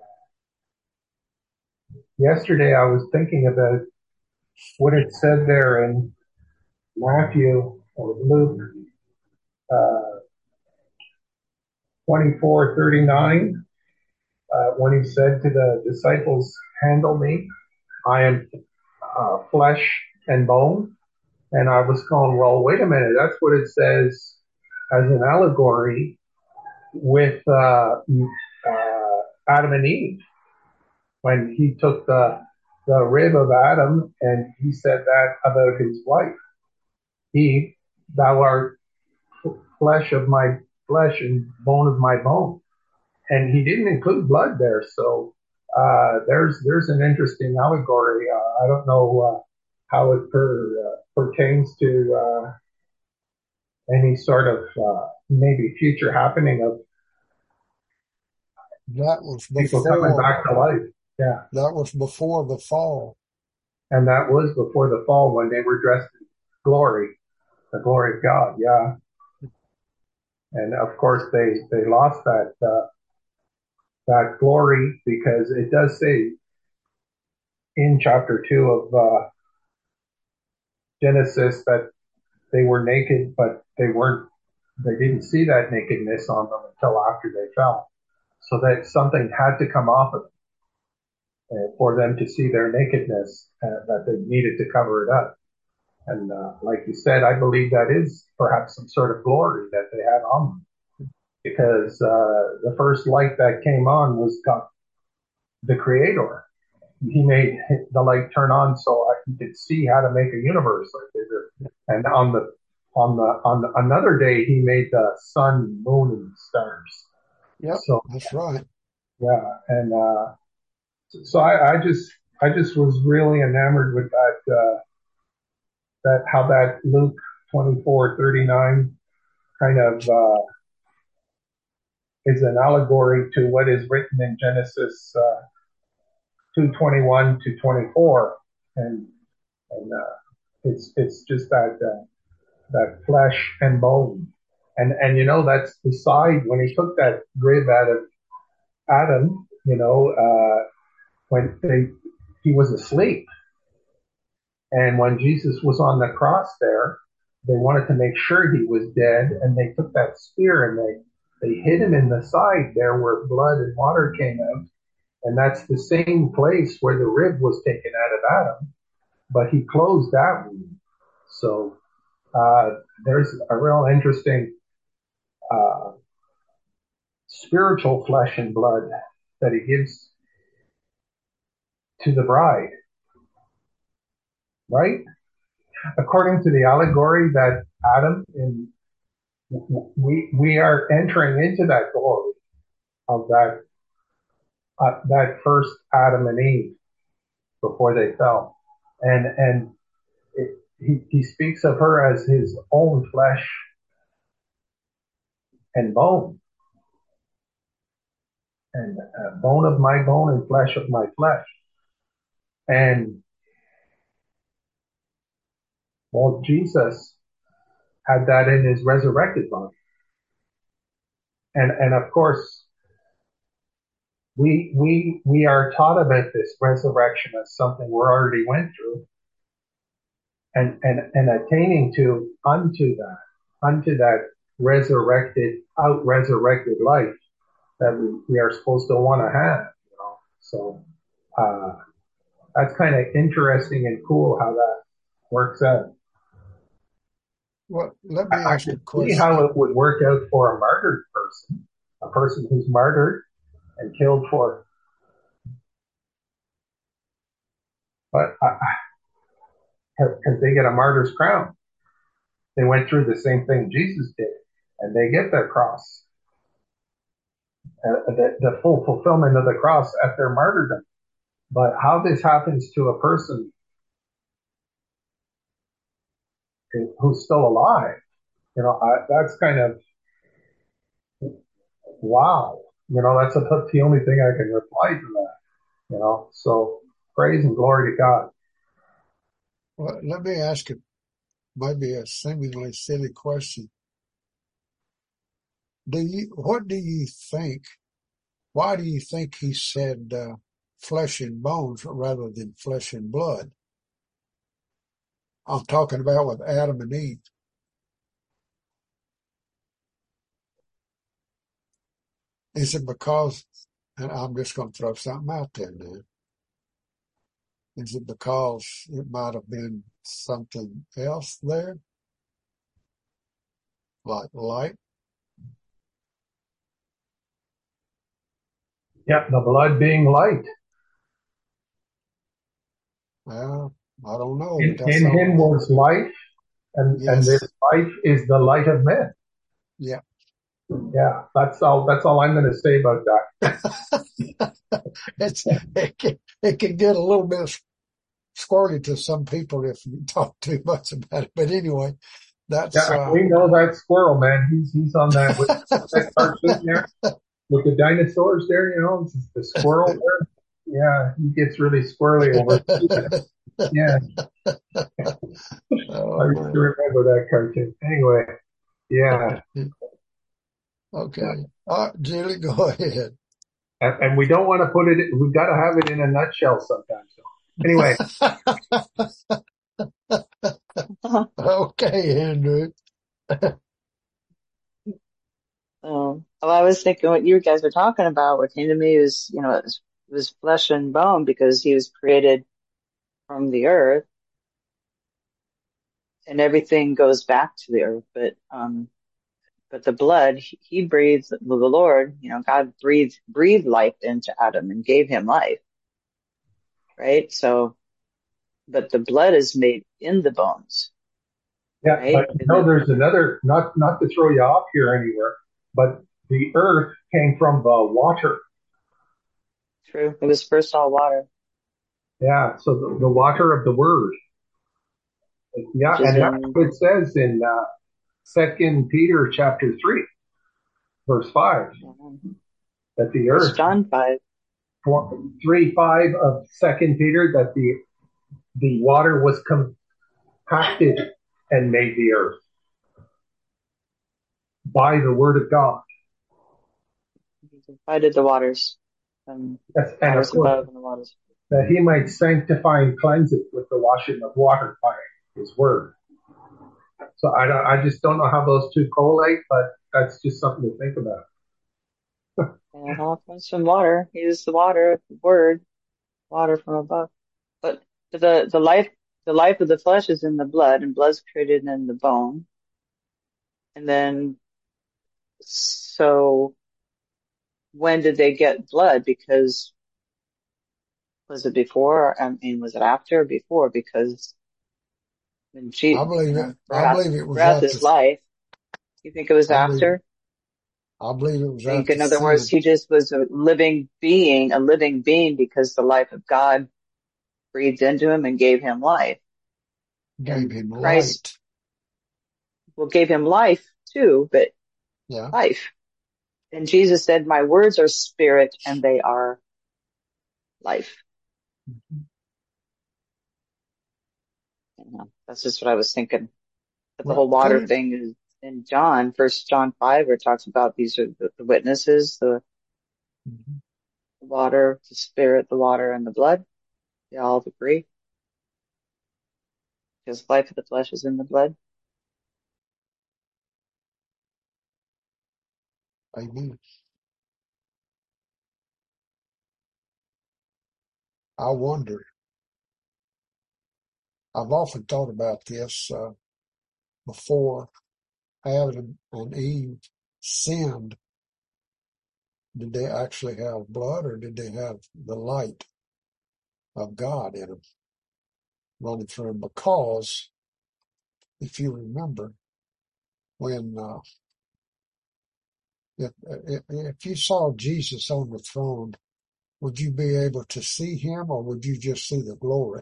yesterday I was thinking about what it said there in Matthew or Luke uh, twenty-four thirty-nine, uh, when he said to the disciples, "Handle me, I am uh, flesh and bone." And I was going, well, wait a minute, that's what it says as an allegory with uh, uh, Adam and Eve. When he took the the rib of Adam and he said that about his wife. Eve, thou art flesh of my flesh and bone of my bone. And he didn't include blood there. So uh, there's there's an interesting allegory. Uh, I don't know uh, how it per, uh, pertains to uh, any sort of uh, maybe future happening of that was people coming before, back to life. Yeah. that was before the fall. And that was before the fall when they were dressed in glory, the glory of God. Yeah. And of course they, they lost that, uh, that glory because it does say in chapter two of, uh, Genesis that they were naked, but they weren't, they didn't see that nakedness on them until after they fell. So that something had to come off of them. uh, for them to see their nakedness, uh, that they needed to cover it up. And uh, like you said, I believe that is perhaps some sort of glory that they had on them, because uh, the first light that came on was God, the Creator. He made the light turn on so he could see how to make a universe like this. And on the on the on the, another day, he made the sun, moon, and stars. Yep, so that's right. Yeah, and uh, so I, I just I just was really enamored with that uh, that how that Luke twenty-four thirty-nine kind of uh, is an allegory to what is written in Genesis uh, two twenty-one to twenty-four, and and uh, it's it's just that uh, that flesh and bone, and and you know that's the side when he took that rib out of Adam, you know, uh, when they he was asleep, and when Jesus was on the cross there, they wanted to make sure he was dead, and they took that spear and they they hit him in the side there where blood and water came out. And that's the same place where the rib was taken out of Adam, but he closed that wound. So uh, there's a real interesting uh, spiritual flesh and blood that he gives to the bride, right? According to the allegory that Adam and we we are entering into that glory of that uh, that first Adam and Eve before they fell, and and it, he he speaks of her as his own flesh and bone, and uh, bone of my bone and flesh of my flesh, and well, Jesus had that in his resurrected body, and and of course we we we are taught about this resurrection as something we already went through, and and and attaining to unto that unto that resurrected out resurrected life that we, we are supposed to want to have, you know. So uh that's kind of interesting and cool how that works out. Well, let me I, I ask you a could see question. how it would work out for a martyred person, a person who's martyred and killed for, but because they get a martyr's crown, they went through the same thing Jesus did, and they get their cross, uh, the, the full fulfillment of the cross at their martyrdom. But how this happens to a person who's still alive, you know, I, that's kind of wow. You know, that's about the only thing I can reply to that. You know, so praise and glory to God. Well, let me ask you maybe a seemingly silly question. Do you? What do you think? Why do you think he said uh, flesh and bones rather than flesh and blood? I'm talking about with Adam and Eve. Is it because, and I'm just going to throw something out there now, is it because it might have been something else there? Like light? Yep, the blood being light. Well, I don't know. In, But that's in all. him was life, and, Yes. and this life is the light of men. Yeah. Yeah, that's all. That's all I'm going to say about that. it's it can, it can get a little bit squirrely to some people if you talk too much about it. But anyway, that's Yeah, uh, we know that squirrel, man. He's he's on that with that cartoon there with the dinosaurs there. You know, it's the squirrel there. Yeah, he gets really squirrely over it. Yeah, oh, I used to remember that cartoon. Anyway, yeah. Okay. All right, Julie, go ahead. And, and we don't want to put it, we've got to have it in a nutshell sometimes. So anyway. Okay, Andrew. Um, well, I was thinking what you guys were talking about, what came to me was, you know, He was flesh and bone because he was created from the earth, and everything goes back to the earth. But um, but the blood, he, he breathed. The Lord, you know, God breathed breathed life into Adam and gave him life, right? So, but the blood is made in the bones, Yeah, right? but you And know, the, there's another, not, not to throw you off here anywhere, but the earth came from the water. true, it was first all water, Yeah, so the, the water of the word. Yeah, which is and that's in what it says in uh, Second Peter chapter three, verse five, um, that the First earth, John five. three five of Second Peter, that the the water was compacted and made the earth by the word of God. He divided the waters, um, Yes, and of waters course, above and the waters. that he might sanctify and cleanse it with the washing of water by his word. So I don't, I just don't know how those two collate, but that's just something to think about. And it all comes from water. He is the water, the word, water from above. But the the life the life of the flesh is in the blood, and blood's created in the bone. And then, so when did they get blood? Because was it before? I mean, was it after or before? Because when I she, you believe it. know, I breath, believe it was breath after. is life. You think it was I believe. after? I believe it was I think, after in other words, sin he just was a living being, a living being, because the life of God breathed into him and gave him life. gave And him Christ, light. well, gave him life too, but Yeah. life. And Jesus said, my words are spirit and they are life. Mm-hmm. You know, that's just what I was thinking. But the Well, whole put water it. thing is in John, First John five, where it talks about these are the, the witnesses, the Mm-hmm. water, the spirit, the water, and the blood. They all agree because life of the flesh is in the blood. Amen. I wonder. I've often thought about this uh, before Adam and Eve sinned. Did they actually have blood, or did they have the light of God in them running through them? Because if you remember, when uh, if, if if you saw Jesus on the throne, would you be able to see him, or would you just see the glory?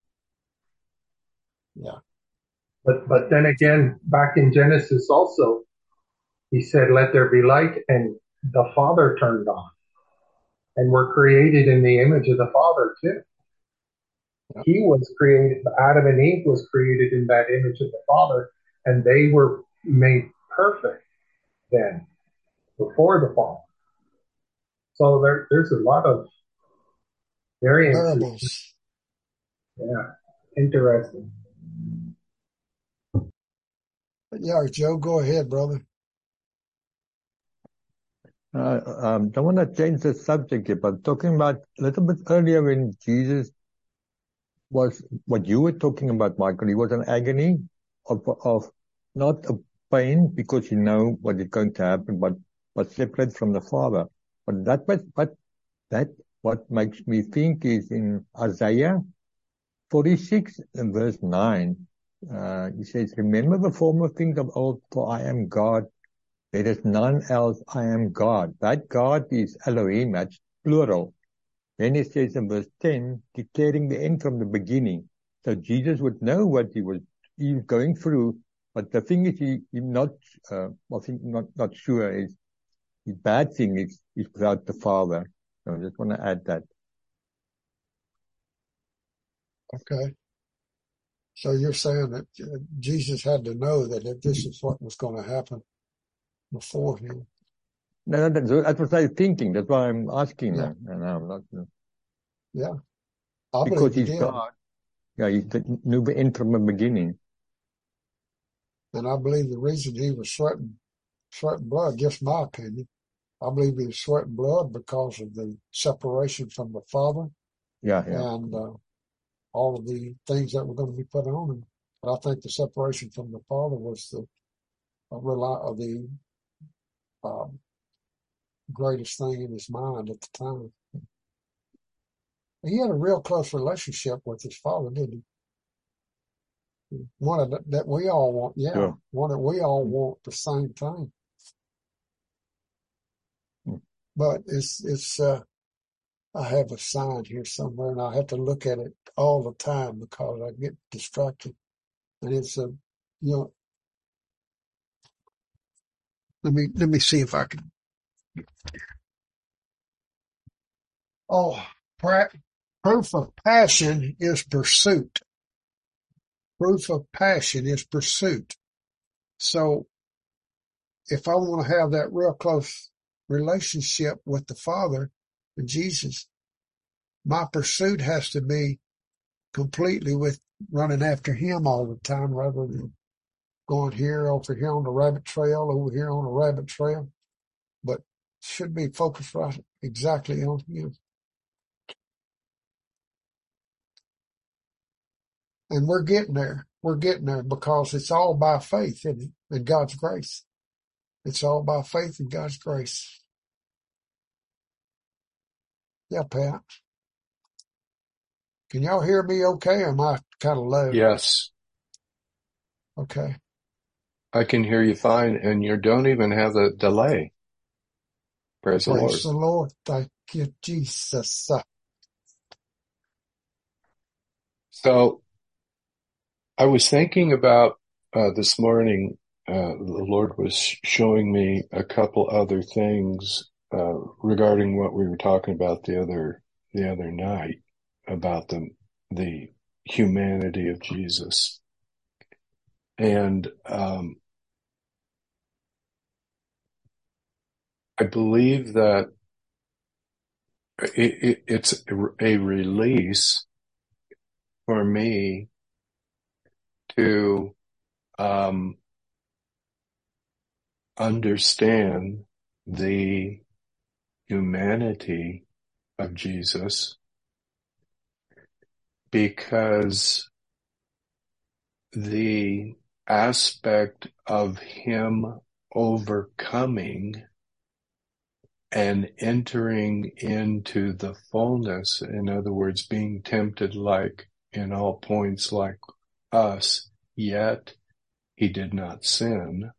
Yeah. But, but then again, back in Genesis also, he said, let there be light, and the Father turned on. And we're created in the image of the Father too. Yeah. He was created, Adam and Eve was created in that image of the Father, and they were made perfect then, before the fall. So there, there's a lot of variances. Variables. Yeah, interesting. Yeah, Joe, go ahead, brother. Uh, um, don't want to change the subject here, but talking about a little bit earlier when Jesus was, what you were talking about, Michael, he was in agony of, of not a pain because you know what is going to happen, but, but separate from the Father. But that was, but that, what makes me think is in Isaiah forty-six and verse nine, uh, he says, remember the former things of old, for I am God. There is none else. I am God. That God is Elohim. That's plural. Then it says in verse ten, declaring the end from the beginning. So Jesus would know what he was, he was going through. But the thing is, he, he not, uh, I think not, not sure is the bad thing is, is without the Father. So I just want to add that. Okay. So you're saying that Jesus had to know that if this is what was going to happen beforehand. No, that's, that's what I'm thinking. That's why I'm asking. Yeah. And I'm not, Yeah. I because believe he he's did. God. Yeah, he knew the end from the beginning. And I believe the reason he was sweating, sweating blood, just my opinion, I believe in sweat and blood because of the separation from the Father Yeah, yeah. and uh, all of the things that were going to be put on him. But I think the separation from the Father was the uh, rely of the um, greatest thing in his mind at the time. He had a real close relationship with his Father, didn't he? One of the, that we all want, yeah. Sure. One that we all want the same thing. Mm. But it's it's. Uh, I have a sign here somewhere, and I have to look at it all the time because I get distracted. And it's a, you know, let me let me see if I can. Oh, pra- proof of passion is pursuit. Proof of passion is pursuit. So if I want to have that real close relationship with the Father and Jesus, my pursuit has to be completely with running after him all the time rather than going here, over here on the rabbit trail, over here on the rabbit trail, but should be focused right exactly on him. And we're getting there. We're getting there because it's all by faith, isn't it? And God's grace. It's all by faith and God's grace. Yeah, Pat. Can y'all hear me okay, or am I kind of low? Yes, Okay. I can hear you fine, and you don't even have the delay. Praise the Lord. Praise the Lord. Thank you, Jesus. So I was thinking about uh, this morning, uh, the Lord was showing me a couple other things uh, regarding what we were talking about the other the other night about the the humanity of Jesus. And um, I believe that it, it, it's a release for me to um, understand the humanity of Jesus, because the aspect of him overcoming and entering into the fullness, in other words, being tempted like in all points like us, yet he did not sin,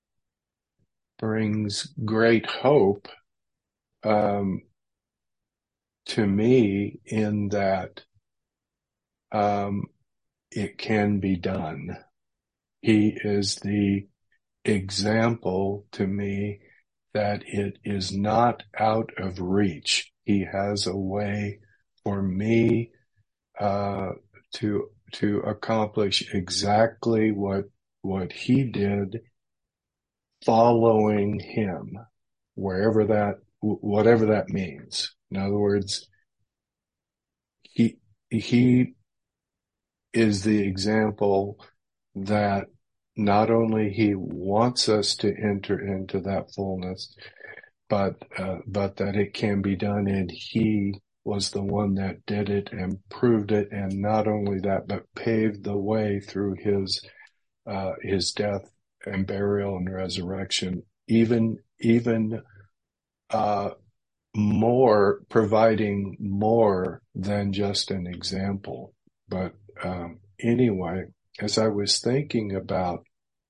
brings great hope um, to me in that um, it can be done. He is the example to me that it is not out of reach. He has a way for me uh, to to accomplish exactly what what he did, following him, wherever that, whatever that means. In other words, he he is the example that not only he wants us to enter into that fullness, but uh, but that it can be done, and he was the one that did it and proved it, and not only that, but paved the way through his uh, his death and burial and resurrection, even even uh, more, providing more than just an example. But um, anyway, as I was thinking about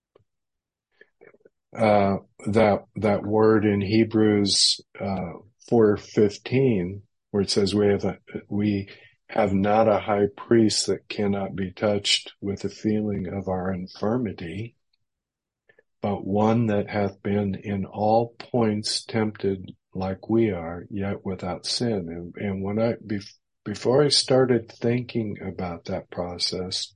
uh, that that word in Hebrews uh, four fifteen, where it says we have a, we have not a high priest that cannot be touched with the feeling of our infirmity, but one that hath been in all points tempted like we are, yet without sin. And, and when I be, before I started thinking about that process,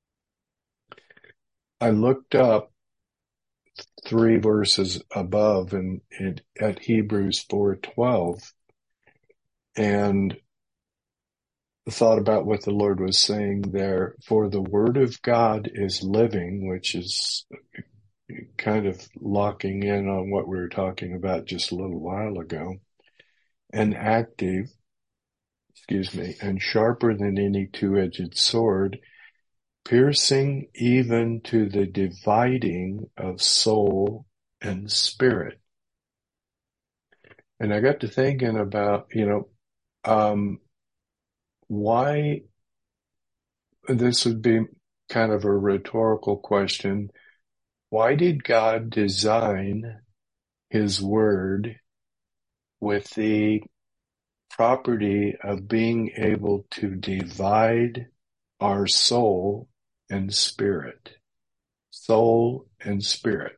I looked up three verses above and at Hebrews four twelve, and thought about what the Lord was saying there. For the word of God is living, which is kind of locking in on what we were talking about just a little while ago, and active, excuse me, and sharper than any two-edged sword, piercing even to the dividing of soul and spirit. And I got to thinking about, you know, um, why, this would be kind of a rhetorical question. Why did God design his word with the property of being able to divide our soul and spirit? Soul and spirit.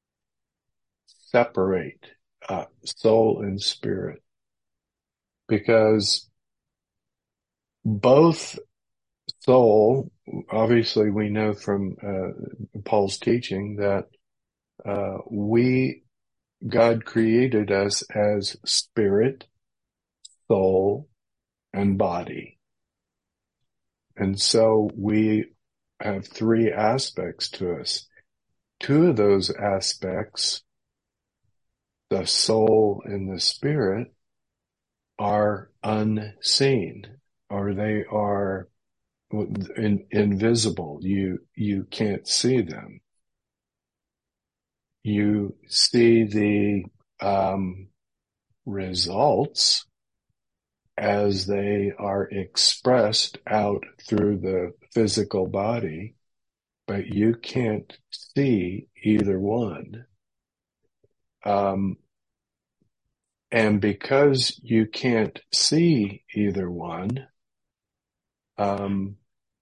Separate uh, soul and spirit. Because both soul, obviously we know from uh, Paul's teaching that uh, we, God created us as spirit, soul, and body. And so we have three aspects to us. Two of those aspects, the soul and the spirit, are unseen, or they are in, invisible. You, you can't see them. You see the um, results as they are expressed out through the physical body, but you can't see either one. Um, and because you can't see either one, um,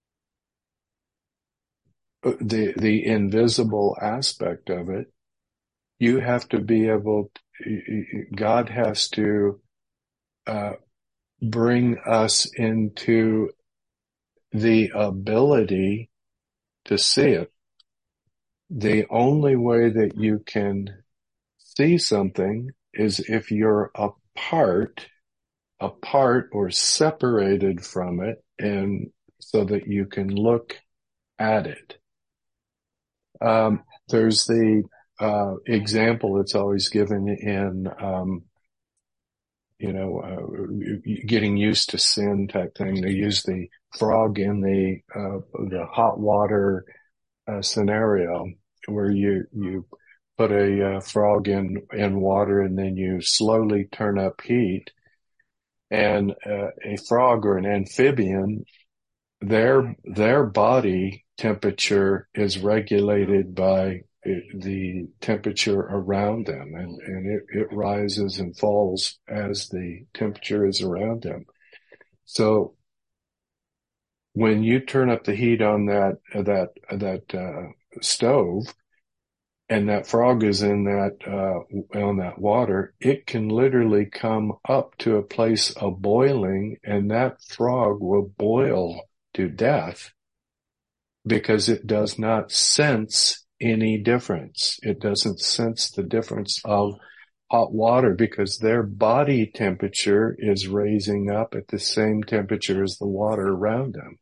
the, the invisible aspect of it, you have to be able to, God has to, uh, bring us into the ability to see it. The only way that you can see something is if you're apart, apart or separated from it, and so that you can look at it. Um, there's the uh, example that's always given in, um, you know, uh, getting used to sin type thing. They use the frog in the uh, the hot water uh, scenario where you you put a uh, frog in in water and then you slowly turn up heat. And uh, a frog or an amphibian, their their body temperature is regulated by the temperature around them, and, and it, it rises and falls as the temperature is around them. So when you turn up the heat on that that that uh, stove, and that frog is in that uh, on that water, it can literally come up to a place of boiling, and that frog will boil to death because it does not sense any difference. It doesn't sense the difference of hot water because their body temperature is raising up at the same temperature as the water around them.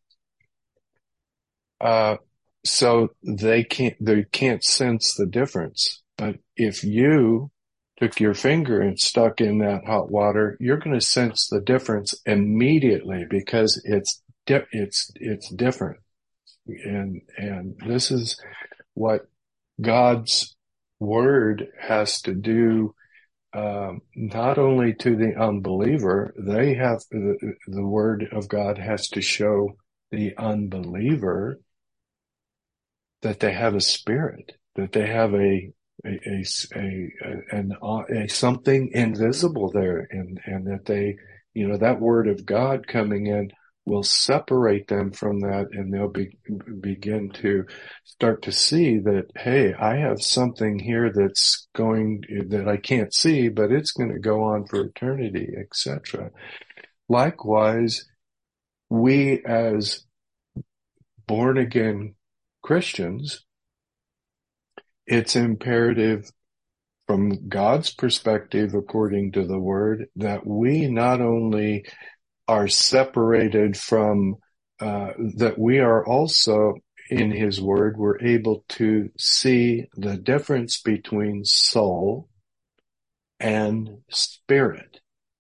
Uh, so they can't, they can't sense the difference. But if you took your finger and stuck in that hot water, you're going to sense the difference immediately because it's, di- it's, it's different. And, and this is what God's word has to do, um, not only to the unbeliever, they have, the, the word of God has to show the unbeliever that they have a spirit, that they have a, a, a, a, an, a, something invisible there, and, and that they, you know, that word of God coming in will separate them from that, and they'll be, begin to start to see that, hey, I have something here that's going, that I can't see, but it's going to go on for eternity, et cetera. Likewise, we as born again Christians, it's imperative from God's perspective, according to the word, that we not only are separated from, uh, that we are also in his word, we're able to see the difference between soul and spirit.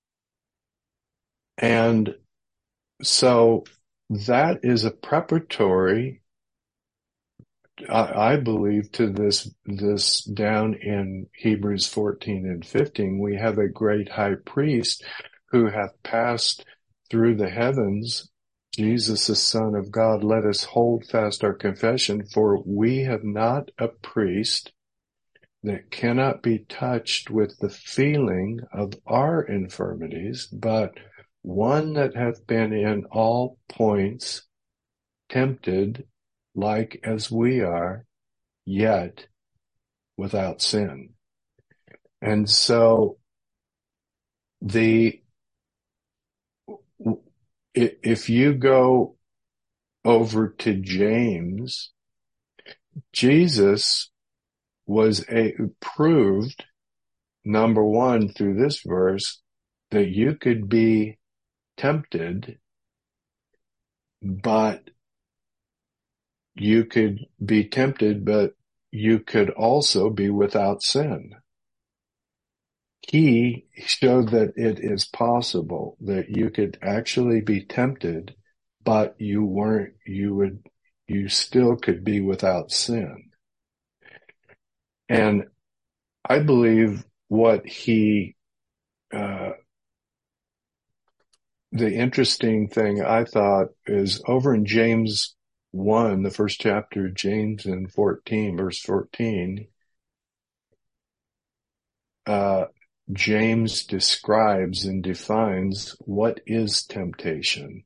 And so that is a preparatory, I, I believe, to this, this down in Hebrews fourteen and fifteen. We have a great high priest who hath passed through the heavens, Jesus, the Son of God. Let us hold fast our confession, for we have not a priest that cannot be touched with the feeling of our infirmities, but one that hath been in all points tempted like as we are, yet without sin. And so the, if you go over to James, Jesus was a proved, number one, through this verse, that you could be tempted, but you could be tempted, but you could also be without sin. He showed that it is possible that you could actually be tempted, but you weren't, you would, you still could be without sin. And I believe what he, uh, the interesting thing I thought is over in James one, the first chapter, James in fourteen, verse fourteen, uh, James describes and defines what is temptation.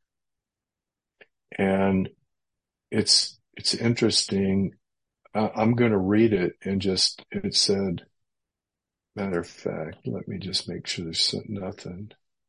And it's, it's interesting. Uh, I'm going to read it and just, it said, matter of fact, let me just make sure there's nothing.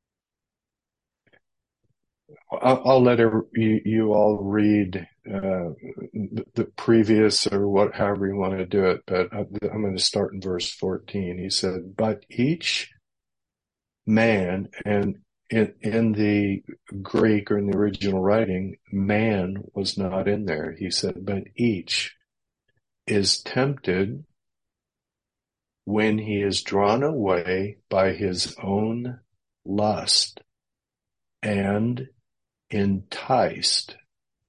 I'll, I'll let you, you all read uh, the, the previous or what, however you want to do it, but I'm going to start in verse fourteen. He said, but each man, and in, in the Greek or in the original writing, man was not in there. He said, but each is tempted when he is drawn away by his own lust and enticed.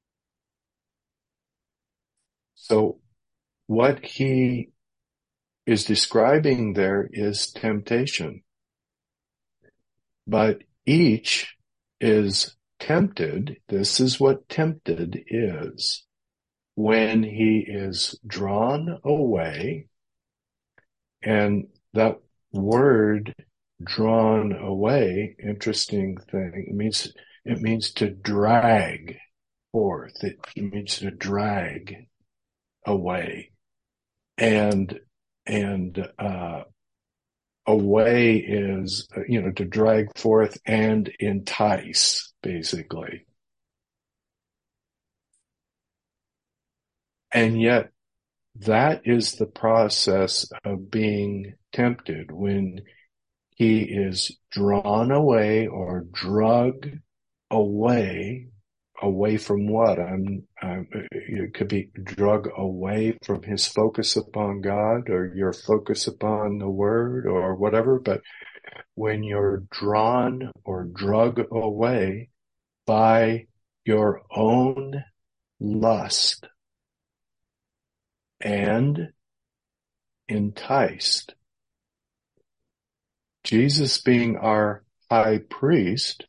So what he is describing there is temptation. But each is tempted, this is what tempted is, when he is drawn away, and that word drawn away, interesting thing, it means, it means to drag forth, it means to drag away, and, and, uh, away is, you know, to drag forth and entice, basically. And yet, that is the process of being tempted, when he is drawn away or drug away. Away from what? I'm, I'm, it could be drug away from his focus upon God, or your focus upon the word, or whatever. But when you're drawn or drug away by your own lust and enticed, Jesus being our high priest,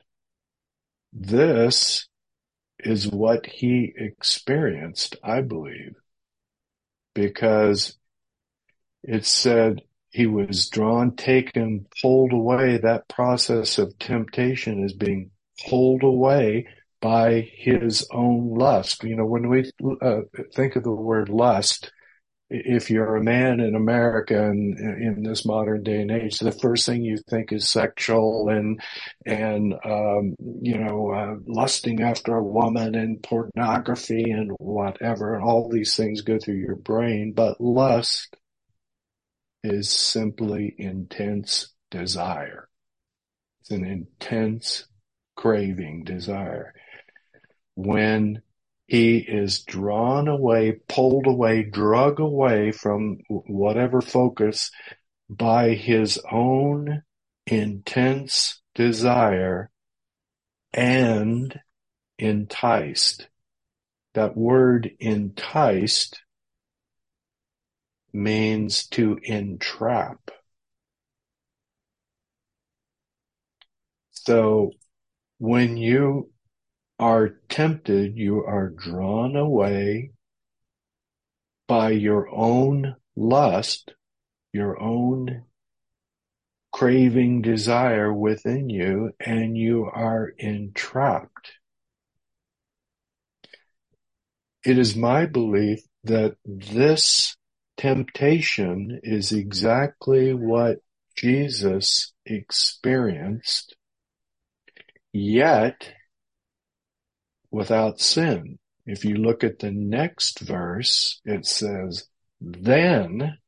this is what he experienced, I believe, because it said he was drawn, taken, pulled away. That process of temptation is being pulled away by his own lust. You know, when we uh, think of the word lust, if you're a man in America and in this modern day and age, the first thing you think is sexual and, and, um, you know, uh, lusting after a woman and pornography and whatever. And all these things go through your brain. But lust is simply intense desire. It's an intense craving, desire. When He is drawn away, pulled away, drug away from whatever focus by his own intense desire and enticed. That word enticed means to entrap. So when you are tempted, you are drawn away by your own lust, your own craving desire within you, and you are entrapped. It is my belief that this temptation is exactly what Jesus experienced, yet without sin. If you look at the next verse, it says, then,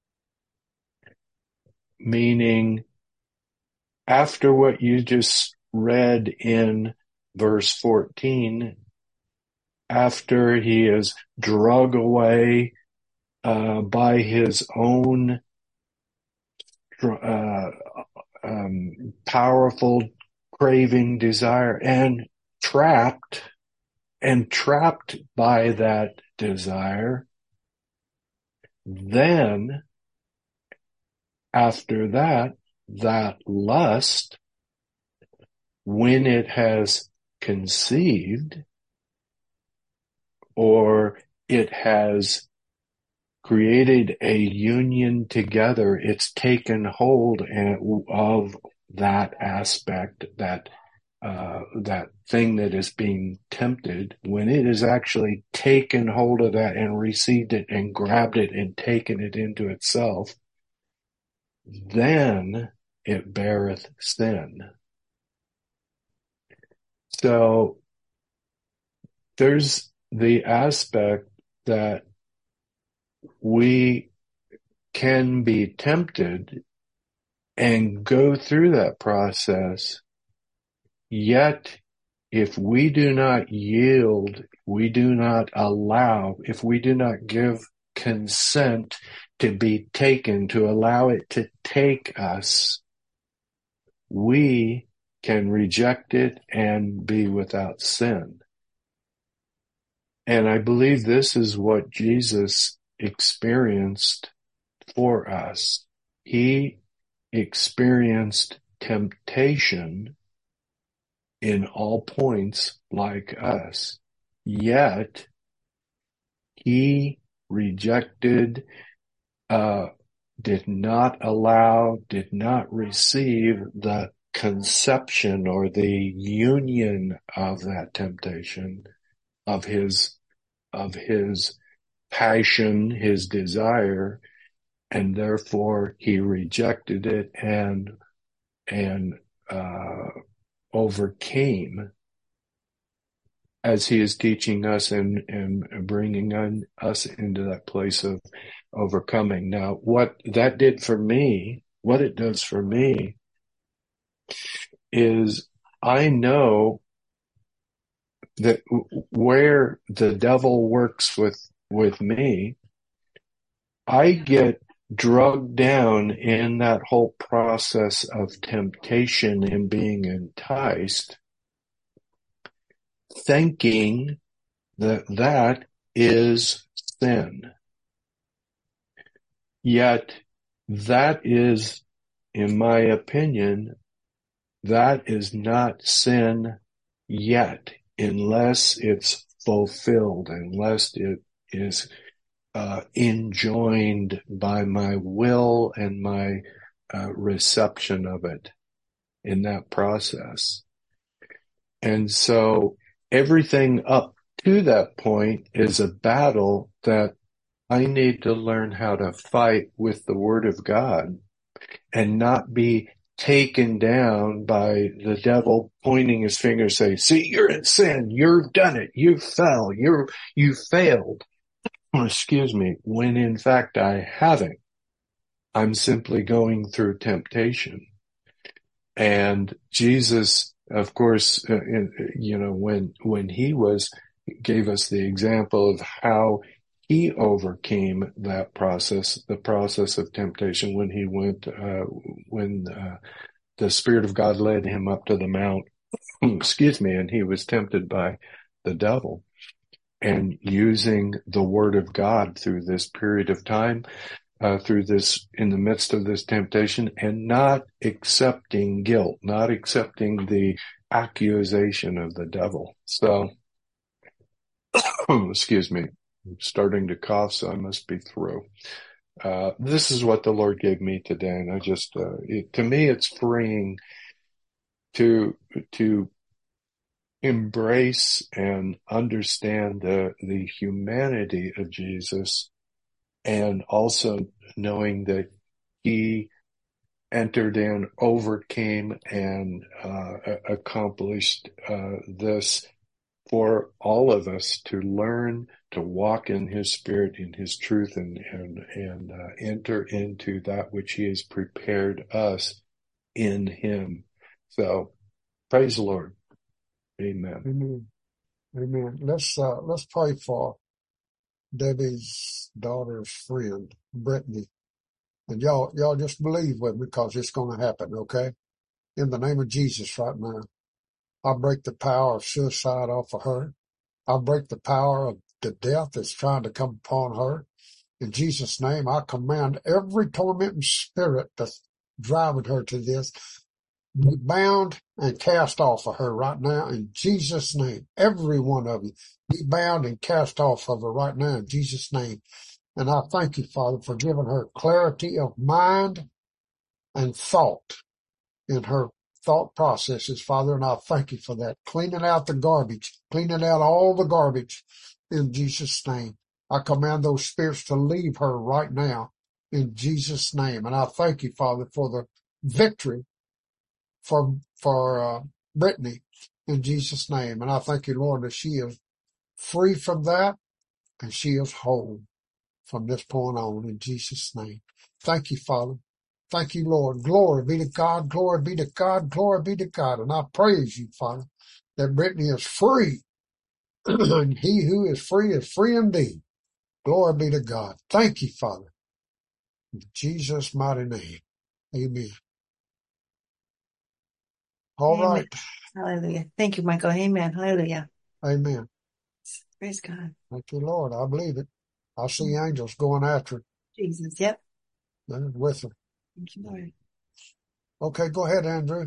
meaning after what you just read in verse fourteen, after he is drug away uh, by his own uh, um, powerful craving desire and trapped and trapped by that desire, then after that, that lust, when it has conceived or it has created a union together, it's taken hold of that aspect, that uh, that thing that is being tempted, when it has actually taken hold of that and received it and grabbed it and taken it into itself, then it beareth sin. So there's the aspect that we can be tempted and go through that process, yet if we do not yield, we do not allow, if we do not give consent to be taken, to allow it to take us, we can reject it and be without sin. And I believe this is what Jesus experienced for us. He experienced temptation in all points like us, yet he rejected, uh, did not allow, did not receive the conception or the union of that temptation, of his, of his passion, his desire, and therefore he rejected it and, and, uh, overcame, as he is teaching us and, and bringing on us into that place of overcoming. Now, what that did for me, what it does for me is I know that where the devil works with, with me, I get drugged down in that whole process of temptation and being enticed, thinking that that is sin. Yet that is, in my opinion, that is not sin yet, unless it's fulfilled, unless it is uh, enjoined by my will and my uh, reception of it in that process. And so everything up to that point is a battle that I need to learn how to fight with the Word of God and not be taken down by the devil pointing his finger and say, see, you're in sin. You've done it. You fell. You're, you failed. Excuse me. When in fact I haven't. I'm simply going through temptation. And Jesus, of course, uh, you know, when, when he was gave us the example of how he overcame that process, the process of temptation, when he went, uh, when uh, the Spirit of God led him up to the mount, excuse me, and he was tempted by the devil. And using the Word of God through this period of time, uh, through this, in the midst of this temptation, and not accepting guilt, not accepting the accusation of the devil. So, excuse me, I'm starting to cough, so I must be through. Uh, this is what the Lord gave me today, and I just, uh, it, to me, it's freeing to, to embrace and understand the, the humanity of Jesus, and also knowing that he entered in, overcame, and uh, accomplished uh, this for all of us to learn to walk in his Spirit, in his truth, and and and uh, enter into that which he has prepared us in him. So praise the Lord. Amen. Amen. Amen. Let's, uh, let's pray for Debbie's daughter's friend, Brittany. And y'all, y'all just believe with me, because it's going to happen, okay? In the name of Jesus right now, I break the power of suicide off of her. I break the power of the death that's trying to come upon her. In Jesus' name, I command every tormenting spirit that's driving her to this, be bound and cast off of her right now in Jesus' name. Every one of you, be bound and cast off of her right now in Jesus' name. And I thank you, Father, for giving her clarity of mind and thought in her thought processes, Father. And I thank you for that. Cleaning out the garbage, cleaning out all the garbage in Jesus' name. I command those spirits to leave her right now in Jesus' name. And I thank you, Father, for the victory for, for, uh, Brittany in Jesus' name. And I thank you, Lord, that she is free from that and she is whole from this point on in Jesus' name. Thank you, Father. Thank you, Lord. Glory be to God. Glory be to God. Glory be to God. And I praise you, Father, that Brittany is free. And he who is free is free indeed. Glory be to God. Thank you, Father. In Jesus' mighty name. Amen. All Amen. right. Hallelujah. Thank you, Michael. Amen. Hallelujah. Amen. Praise God. Thank you, Lord. I believe it. I see angels going after it. Jesus. Yep. They're with her. Thank you, Lord. Okay, go ahead, Andrew.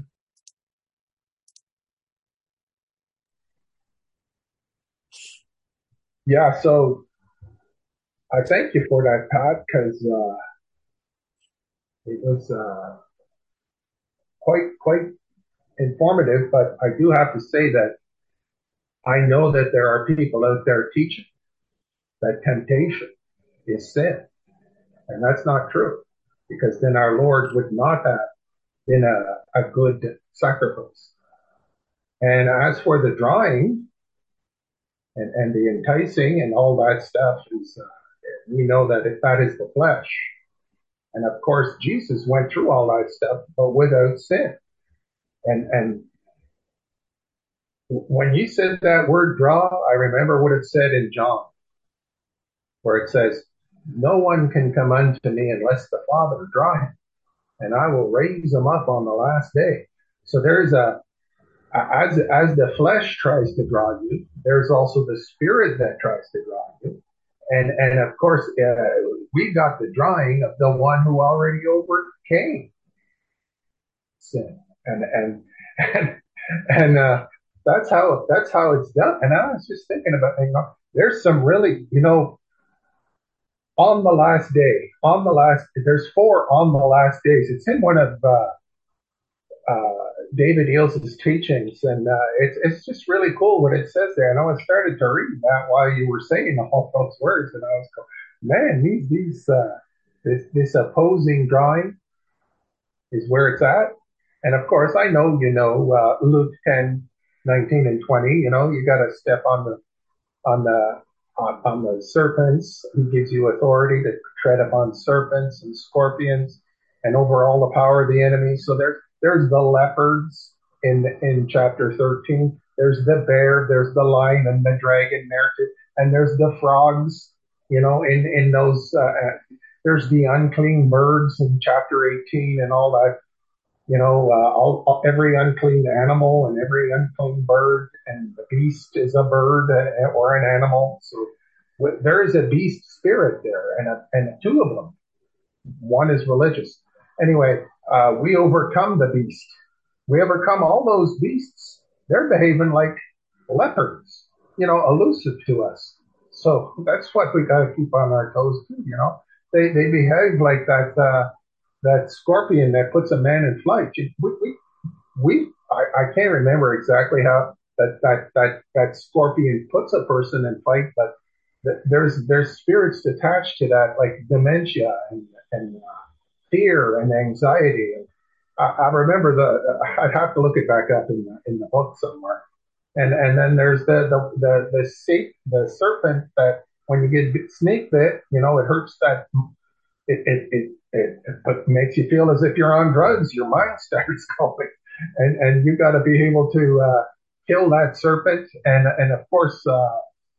Yeah, so I thank you for that, Pat, because uh, it was uh, quite quite informative. But I do have to say that I know that there are people out there teaching that temptation is sin, and that's not true, because then our Lord would not have been a, a good sacrifice. And as for the drawing and, and the enticing and all that stuff, is uh, we know that if that is the flesh. And of course, Jesus went through all that stuff, but without sin. And, and when he said that word draw, I remember what it said in John, where it says, no one can come unto me unless the Father draw him, and I will raise him up on the last day. So there's a, as, as the flesh tries to draw you, there's also the spirit that tries to draw you. And, and of course, uh, we got the drawing of the one who already overcame sin. And, and, and, and, uh, that's how, that's how it's done. And I was just thinking about, you know, there's some really, you know, on the last day, on the last, there's four on the last days. It's in one of, uh, uh, David Eales' teachings. And, uh, it's, it's just really cool what it says there. And I started to read that while you were saying all those words. And I was going, man, these, these, uh, this, this opposing drawing is where it's at. And of course, I know, you know, uh, Luke ten, nineteen and twenty, you know, you got to step on the, on the, on, on the serpents. He gives you authority to tread upon serpents and scorpions and over all the power of the enemy. So there's, there's the leopards in, in chapter thirteen. there's the bear, there's the lion and the dragon there too, and there's the frogs, you know, in, in those, uh, there's the unclean birds in chapter eighteen and all that, you know, uh, all, all, every unclean animal and every unclean bird, and the beast is a bird or an animal. So there is a beast spirit there, and a, and two of them. One is religious. Anyway, uh, we overcome the beast. We overcome all those beasts. They're behaving like leopards, you know, elusive to us. So that's what we got to keep on our toes too, you know. They they behave like that uh, that scorpion that puts a man in flight. We we, we I, I can't remember exactly how that, that that that scorpion puts a person in flight, but th- there's there's spirits attached to that, like dementia and and uh, fear and anxiety. I, I remember the I'd have to look it back up in the in the book somewhere. And and then there's the the the the, snake, the serpent that when you get snake bit, you know, it hurts that it it it, it, it makes you feel as if you're on drugs. Your mind starts going, and and you got to be able to uh, kill that serpent. And and of course, uh,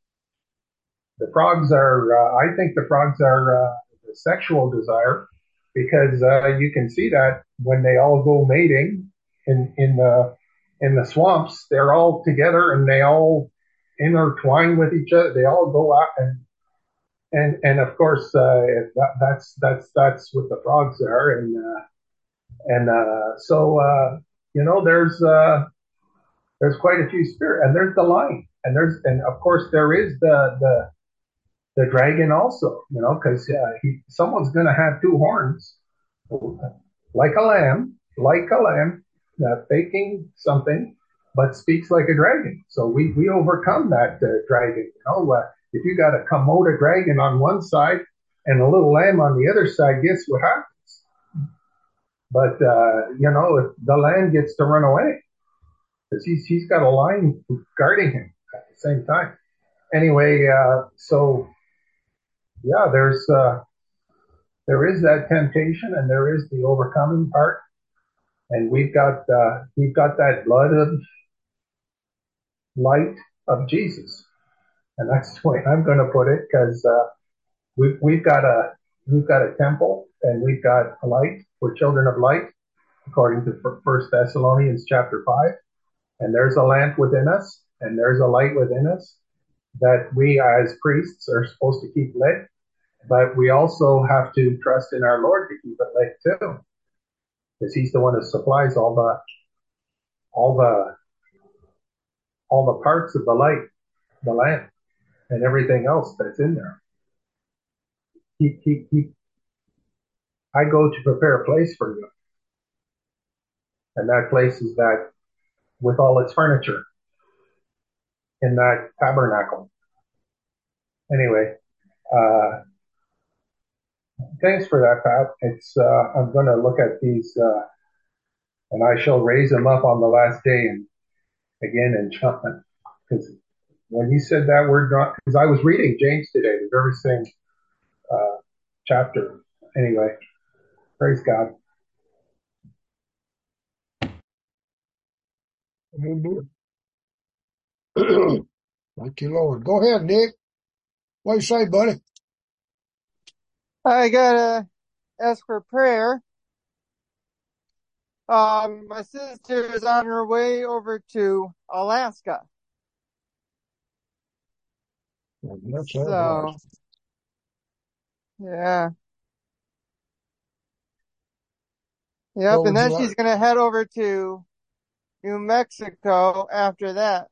the frogs are. Uh, I think the frogs are uh, the sexual desire, because uh, you can see that when they all go mating in in the in the swamps, they're all together and they all intertwine with each other. They all go out and, and, and of course, uh, that, that's, that's, that's what the frogs are. And, uh, and, uh, so, uh, you know, there's, uh, there's quite a few spirits, and there's the lion, and there's, and of course there is the, the, the dragon also, you know, cause, uh, he, someone's going to have two horns like a lamb, like a lamb. Uh, faking something, but speaks like a dragon. So we, we overcome that uh, dragon. You know, uh, if you got a Komodo dragon on one side and a little lamb on the other side, guess what happens? But uh, you know, if the lamb gets to run away, because he's he's got a lion guarding him at the same time. Anyway, uh, so yeah, there's uh, there is that temptation, and there is the overcoming part. And we've got uh, we've got that blood of light of Jesus, and that's the way I'm going to put it, because uh, we've we've got a we've got a temple, and we've got a light. We're children of light, according to First Thessalonians chapter five. And there's a lamp within us, and there's a light within us that we as priests are supposed to keep lit. But we also have to trust in our Lord to keep it lit too, because He's the one who supplies all the all the all the parts of the light, the lamp, and everything else that's in there. Keep, keep, keep. I go to prepare a place for you, and that place is that with all its furniture in that tabernacle. Anyway, uh, thanks for that, Pat. It's uh, I'm going to look at these, uh, and I shall raise them up on the last day, and again in John, because when you said that word, because I was reading James today, the very same uh, chapter. Anyway, praise God. Thank you, Lord. Go ahead, Nick. What do you say, buddy? I gotta ask for prayer. Um, my sister is on her way over to Alaska. That's So, yeah. Yep, What and would you then she's like? gonna head over to New Mexico after that.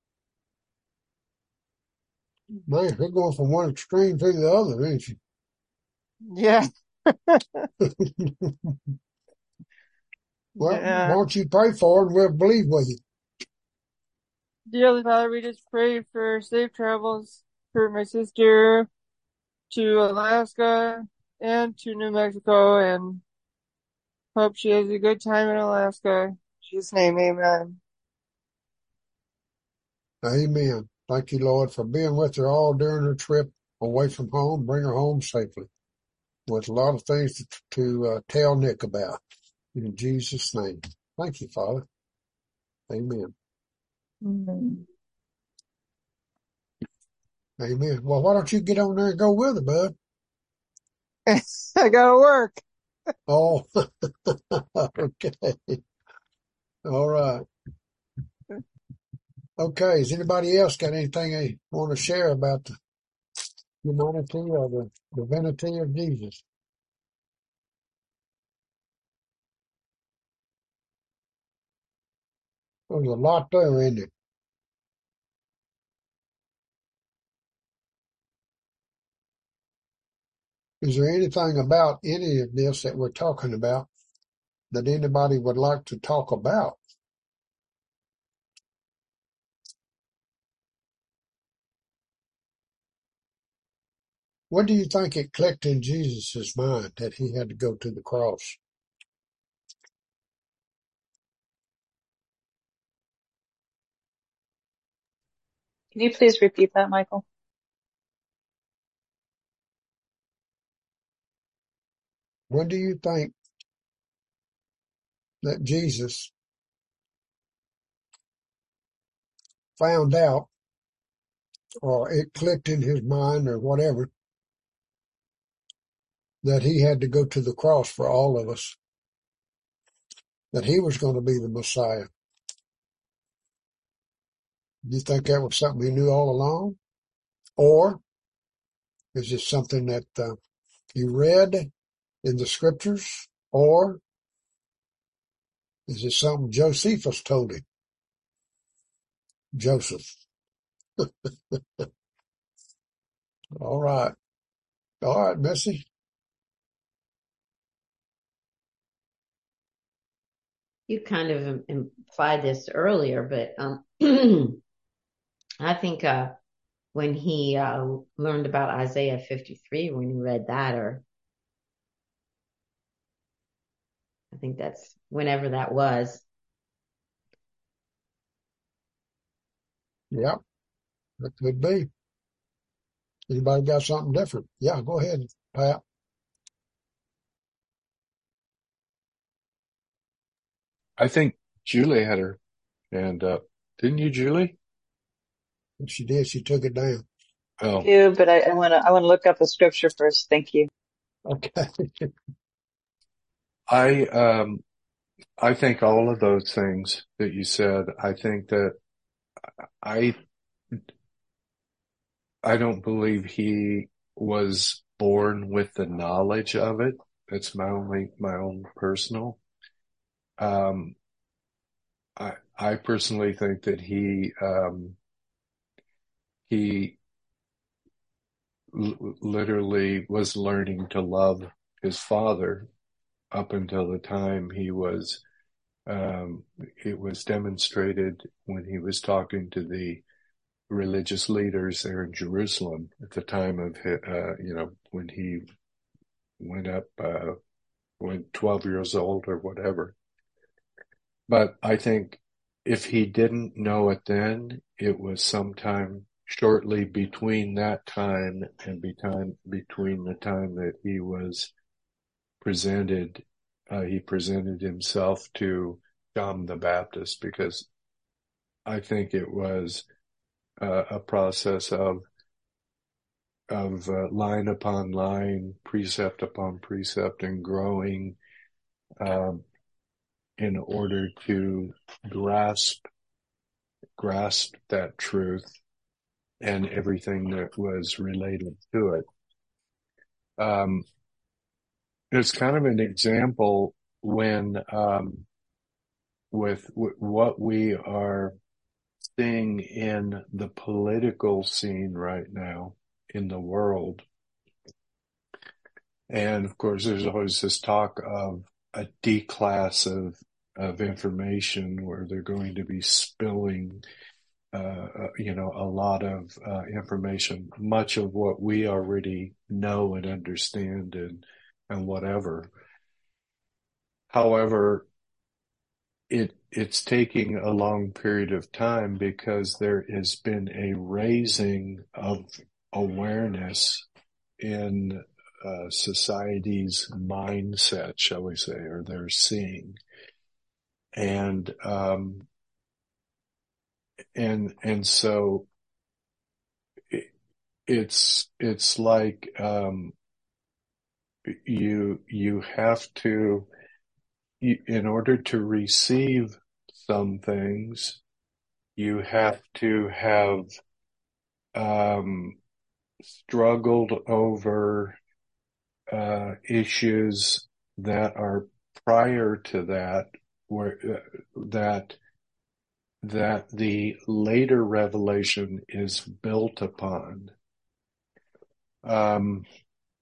Man, they're going from one extreme to the other, ain't you? Yeah. Well, Yeah. why don't you pray for her and we'll believe with you. Dearly Father, we just pray for safe travels for my sister to Alaska and to New Mexico, and hope she has a good time in Alaska. In Jesus' name, amen. Amen. Thank you, Lord, for being with her all during her trip away from home. Bring her home safely. With a lot of things to, to uh, tell Nick about. In Jesus' name. Thank you, Father. Amen. Mm. Amen. Well, why don't you get on there and go with her, bud? I gotta work. Oh, okay. All right. Okay. Has anybody else got anything they want to share about the humanity or the divinity of Jesus? There's a lot there, isn't it? Is there anything about any of this that we're talking about that anybody would like to talk about? When do you think it clicked in Jesus' mind that he had to go to the cross? Can you please repeat that, Michael? When do you think that Jesus found out, or it clicked in his mind or whatever, that he had to go to the cross for all of us, that he was going to be the Messiah? Do you think that was something he knew all along? Or is it something that uh, he read in the scriptures? Or is it something Josephus told him? Joseph. All right. All right, Missy. You kind of implied this earlier, but um, I think uh, when he uh, learned about Isaiah fifty-three, when he read that, or I think that's whenever that was. Yeah, that could be. Anybody got something different? Yeah, go ahead, Pat. I think Julie had her hand up. Didn't you, Julie? If she did, she took it down. Oh, Do, but I, I want to I want to look up the scripture first. Thank you. Okay. I, um, I think all of those things that you said, I think that I, I don't believe he was born with the knowledge of it. That's my only, my own personal. Um, I, I personally think that he, um, he l- literally was learning to love his father up until the time he was, um, it was demonstrated when he was talking to the religious leaders there in Jerusalem at the time of, uh, you know, when he went up, uh, when twelve years old or whatever. But I think if he didn't know it then, it was sometime shortly between that time and between, between the time that he was presented, uh, he presented himself to John the Baptist, because I think it was uh, a process of of uh, line upon line, precept upon precept, and growing um, in order to grasp grasp that truth and everything that was related to it. Um, it's kind of an example when um, with w- what we are seeing in the political scene right now in the world. And of course, there's always this talk of a declass of, of information where they're going to be spilling, uh, you know, a lot of, uh, information, much of what we already know and understand and, and whatever. However, it, it's taking a long period of time because there has been a raising of awareness in uh, society's mindset, shall we say, or they're seeing. And um, and, and so it, it's, it's like, um, you, you have to, you, in order to receive some things, you have to have, um, struggled over, uh, issues that are prior to that, where, uh, that, that the later revelation is built upon. Um,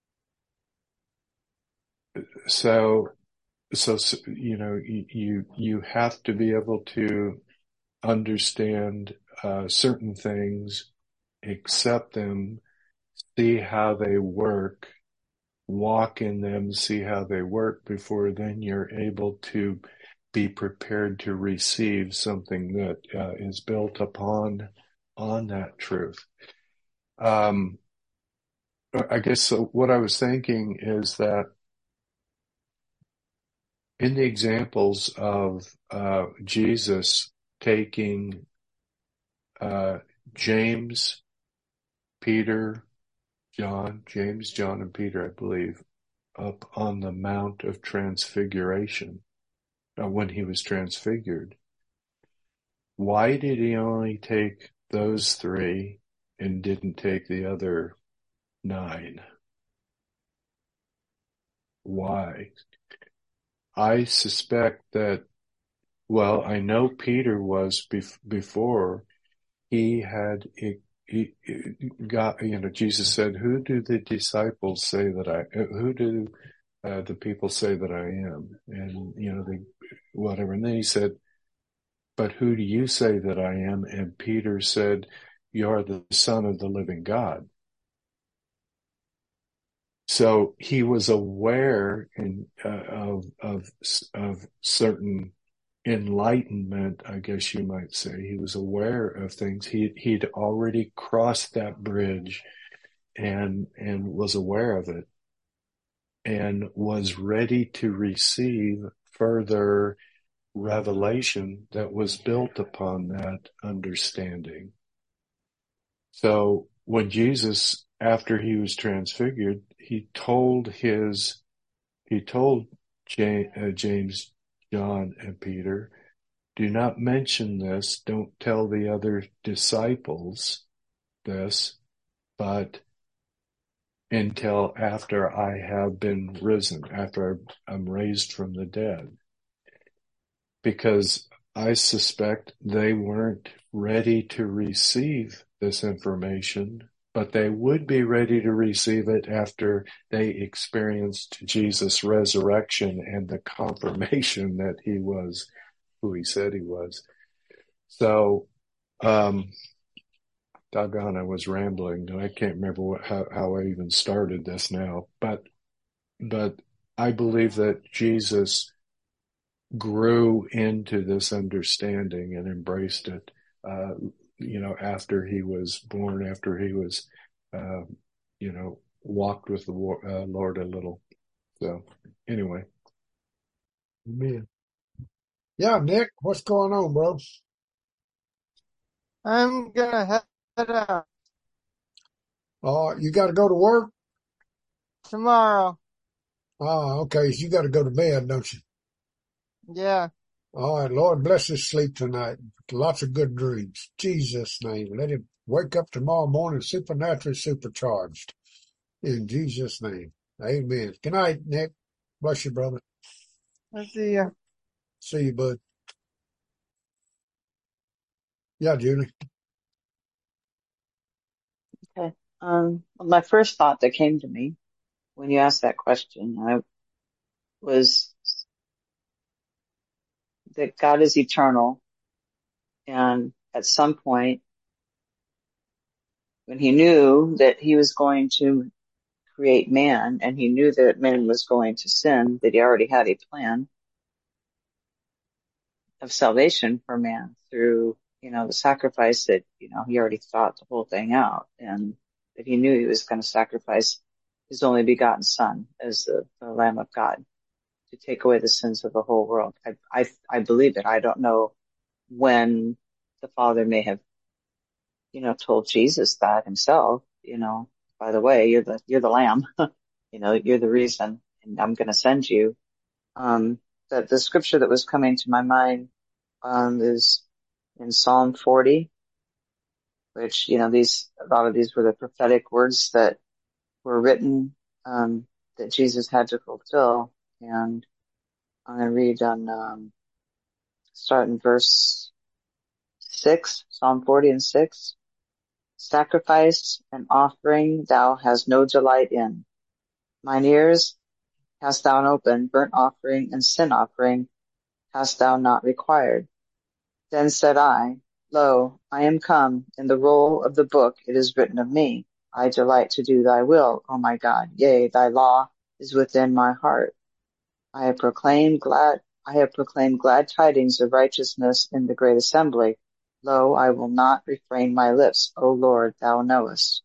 so, so, you know, you, you have to be able to understand, uh, certain things, accept them, see how they work, walk in them, see how they work before then you're able to be prepared to receive something that uh, is built upon on that truth. Um, I guess so what I was thinking is that in the examples of uh, Jesus taking uh, James, Peter, John, James, John, and Peter, I believe, up on the Mount of Transfiguration, uh, when he was transfigured, why did he only take those three and didn't take the other nine? Why? I suspect that, well, I know Peter was bef- before he had, he, he got, you know, Jesus said, who do the disciples say that I, who do uh, the people say that I am? And, you know, they, whatever. And then he said, but who do you say that I am? And Peter said, you are the Son of the living God. So he was aware in, uh, of, of, of certain enlightenment, I guess you might say. He was aware of things. He, he'd already crossed that bridge and, and was aware of it and was ready to receive further revelation that was built upon that understanding. So when Jesus, after he was transfigured, he told his, he told James, uh, James, John, and Peter, do not mention this, don't tell the other disciples this, but until after I have been risen, after I'm raised from the dead. Because I suspect they weren't ready to receive this information, but they would be ready to receive it after they experienced Jesus' resurrection and the confirmation that he was who he said he was. So, um, doggone, I was rambling and I can't remember what, how, how I even started this now, but, but I believe that Jesus grew into this understanding and embraced it, uh, you know, after he was born, after he was, uh, you know, walked with the uh, Lord a little. So anyway. Amen. Yeah, Nick, what's going on, bro? I'm gonna head out Uh, you got to go to work? tomorrow. Oh, okay. You got to go to bed, don't you? Yeah. All right. Lord, bless his sleep tonight. Lots of good dreams. Jesus' name. Let him wake up tomorrow morning supernaturally supercharged. In Jesus' name. Amen. Good night, Nick. Bless you, brother. I'll see ya. See you, bud. Yeah, Julie. Okay. Um, my first thought that came to me when you asked that question, I was that God is eternal, and at some point, when he knew that he was going to create man, and he knew that man was going to sin, that he already had a plan of salvation for man through, you know, the sacrifice that, you know, he already thought the whole thing out, and that he knew he was going to sacrifice his only begotten son as the, the Lamb of God to take away the sins of the whole world. I, I, I believe it. I don't know when the Father may have, you know, told Jesus that himself, you know, by the way, you're the, you're the lamb, you know, you're the reason, and I'm going to send you. Um, that the scripture that was coming to my mind, um, is in Psalm forty, which, you know, these, a lot of these were the prophetic words that were written, um, that Jesus had to fulfill. And I'm going to read on, um, start in verse six, Psalm forty and six. Sacrifice and offering thou hast no delight in. Mine ears hast thou opened, burnt offering and sin offering hast thou not required. Then said I, Lo, I am come, in the roll of the book it is written of me. I delight to do thy will, O my God. Yea, thy law is within my heart. I have proclaimed glad, I have proclaimed glad tidings of righteousness in the great assembly. Lo, I will not refrain my lips, O Lord, thou knowest.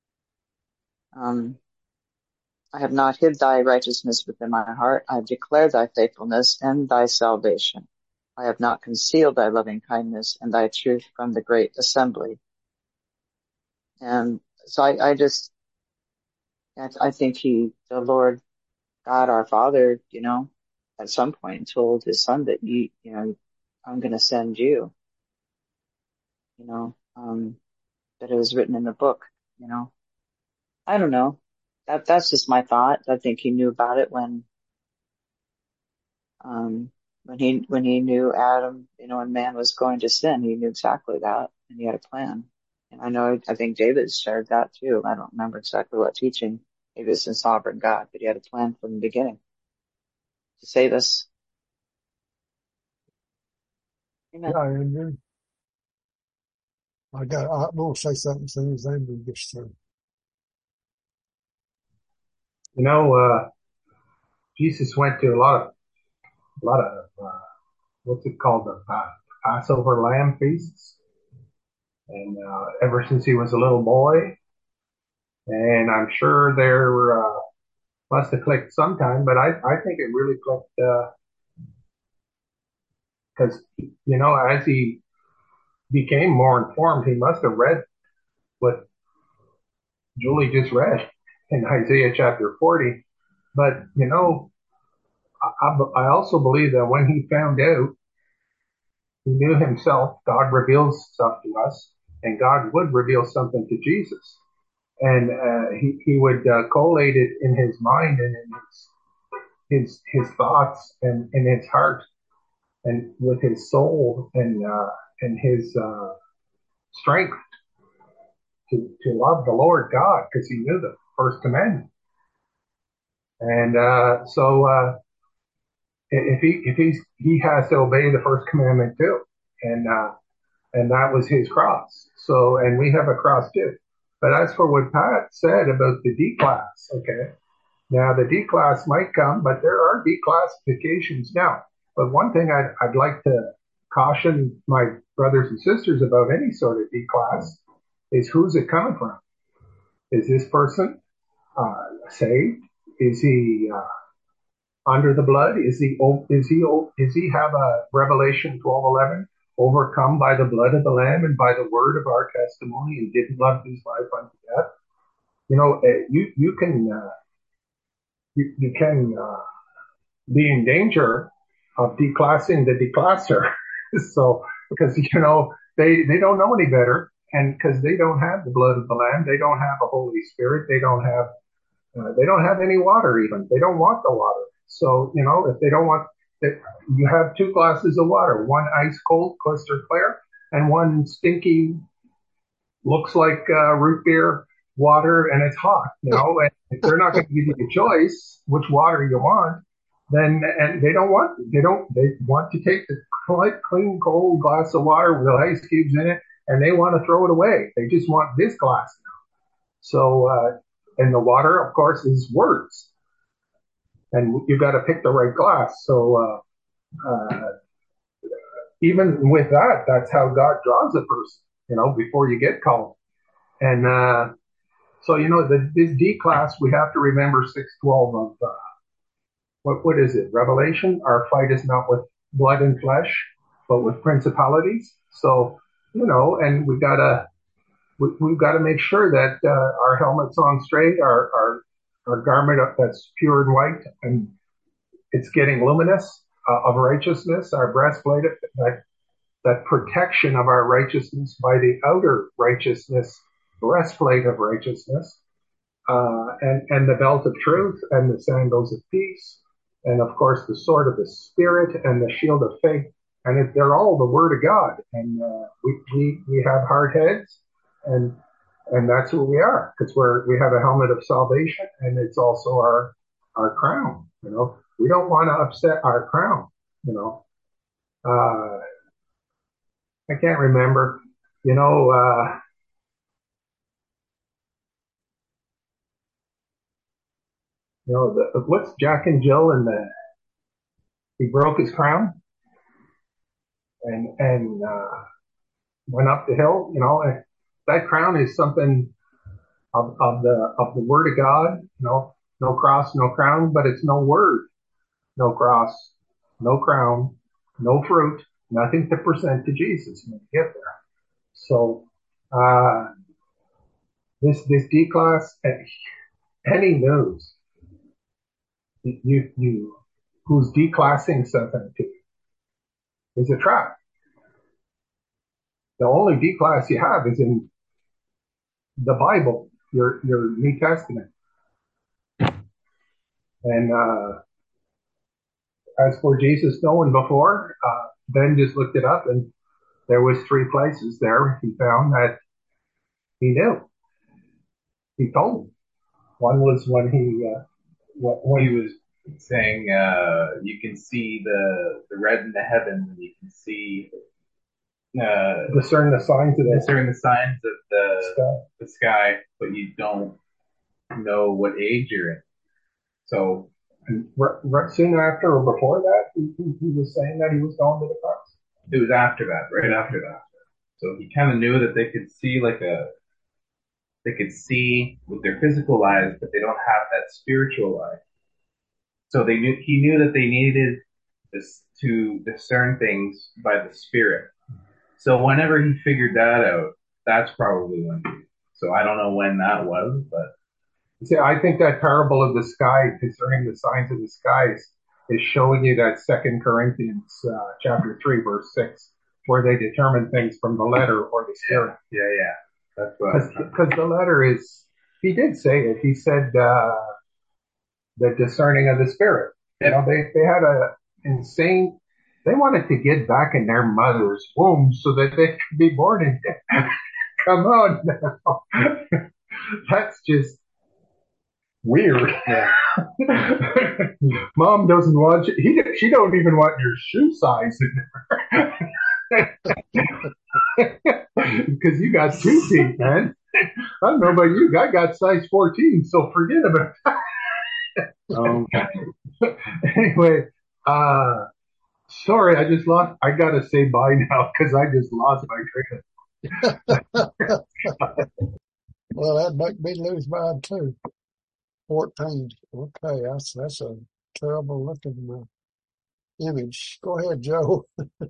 Um, I have not hid thy righteousness within my heart. I have declared thy faithfulness and thy salvation. I have not concealed thy loving kindness and thy truth from the great assembly. And so I, I just, I, I think he, the Lord God, our Father, you know, at some point told his son that you, you know, I'm going to send you, you know, um, that it was written in the book, you know. I don't know. That, that's just my thought. I think he knew about it when, um, when he, when he knew Adam, you know, when man was going to sin, he knew exactly that and he had a plan. And I know, I think David shared that too. I don't remember exactly what teaching. Maybe it's in Sovereign God, but he had a plan from the beginning to save us. Amen. Yeah, Andrew. I got, I will say something as soon as Andrew gets through. You know, uh, Jesus went to a lot of, a lot of, uh, what's it called? The uh, Passover lamb feasts. And, uh, ever since he was a little boy, and I'm sure there, uh, must have clicked sometime, but I, I think it really clicked, uh, cause, you know, as he became more informed, he must have read what Julie just read in Isaiah chapter forty. But, you know, I, I also believe that when he found out, he knew himself, God reveals stuff to us, and God would reveal something to Jesus. And uh, he, he would uh, collate it in his mind and in his, his, his thoughts and in his heart and with his soul and, uh, and his uh, strength to, to love the Lord God, because he knew the first commandment. And uh, so uh, if he if he's he has to obey the first commandment too, and uh, and that was his cross. So and we have a cross too. But as for what Pat said about the D class, okay, now the D class might come, but there are declassifications now. But one thing I'd I'd like to caution my brothers and sisters about any sort of D class is who's it coming from? Is this person uh, saved? Is he uh, under the blood? Is he is he is he have a Revelation twelve eleven overcome by the blood of the Lamb and by the word of our testimony and didn't love his life unto death? You know, you you can uh, you you can uh, be in danger of declassing the declasser. So because you know they they don't know any better, and because they don't have the blood of the Lamb, they don't have a Holy Spirit, they don't have Uh, they don't have any water even. They don't want the water. So, you know, if they don't want, if you have two glasses of water, one ice cold, crystal clear, and one stinky, looks like uh, root beer water and it's hot, you know, and if they're not going to give you the choice which water you want, then, and they don't want, they don't, they want to take the clean, cold glass of water with ice cubes in it and they want to throw it away. They just want this glass now. So, uh, and the water, of course, is words. And you've got to pick the right glass. So uh, uh, even with that, that's how God draws a person, you know, before you get called. And uh, so, you know, the, this D class, we have to remember six twelve of, uh, what what is it? Revelation, our fight is not with blood and flesh, but with principalities. So you know, and we gotta, we, we've got to make sure that uh, our helmet's on straight, our, our, our garment that's pure and white, and it's getting luminous uh, of righteousness, our breastplate, that, that protection of our righteousness by the outer righteousness, breastplate of righteousness, uh, and, and the belt of truth, and the sandals of peace, and of course the sword of the Spirit, and the shield of faith. And it, they're all the Word of God. And uh, we, we, we have hard heads, and and that's who we are, because we're we have a helmet of salvation, and it's also our our crown. You know, we don't want to upset our crown. You know, uh, I can't remember. You know, uh, you know, the, what's Jack and Jill and the he broke his crown and and uh, went up the hill. You know, and that crown is something of, of the of the Word of God. You know, no cross, no crown, but it's no word, no cross, no crown, no fruit, nothing to present to Jesus when you get there. So uh, this this D class, any news, you you who's declassing something to you is a trap. The only D class you have is in the Bible, your your New Testament. And uh, as for Jesus knowing before, uh, Ben just looked it up, and there was three places there he found that he knew. He told him. One was when he uh, when he was saying uh, you can see the the red in the heavens, and you can see uh, discern the signs of the discern the signs of the sky. the sky, but you don't know what age you're in. So and r- r- soon after or before that, he, he was saying that he was going to the cross. It was after that, right after that. So he kind of knew that they could see like a, they could see with their physical eyes, but they don't have that spiritual eye. So they knew, he knew that they needed this to discern things by the Spirit. So whenever he figured that out, that's probably when he, so I don't know when that was, but. See, I think that parable of the sky, discerning the signs of the skies, is showing you that Second Corinthians uh, chapter three, verse six, where they determine things from the letter or the Spirit. Yeah, yeah, yeah. That's what. Because the letter is, he did say it. He said uh, the discerning of the Spirit. You know, they they had a insane. They wanted to get back in their mother's womb so that they could be born again. Come on now, that's just weird. Yeah. Mom doesn't want you. He, she don't even want your shoe size in there because you got two feet, man. I don't know about you. I got size fourteen, so forget about that. Okay. Anyway, uh, sorry, I just lost. I gotta say bye now because I just lost my train of thought. Well, that make me lose mine too. fourteen. Okay, that's that's a terrible looking uh, image. Go ahead, Joe.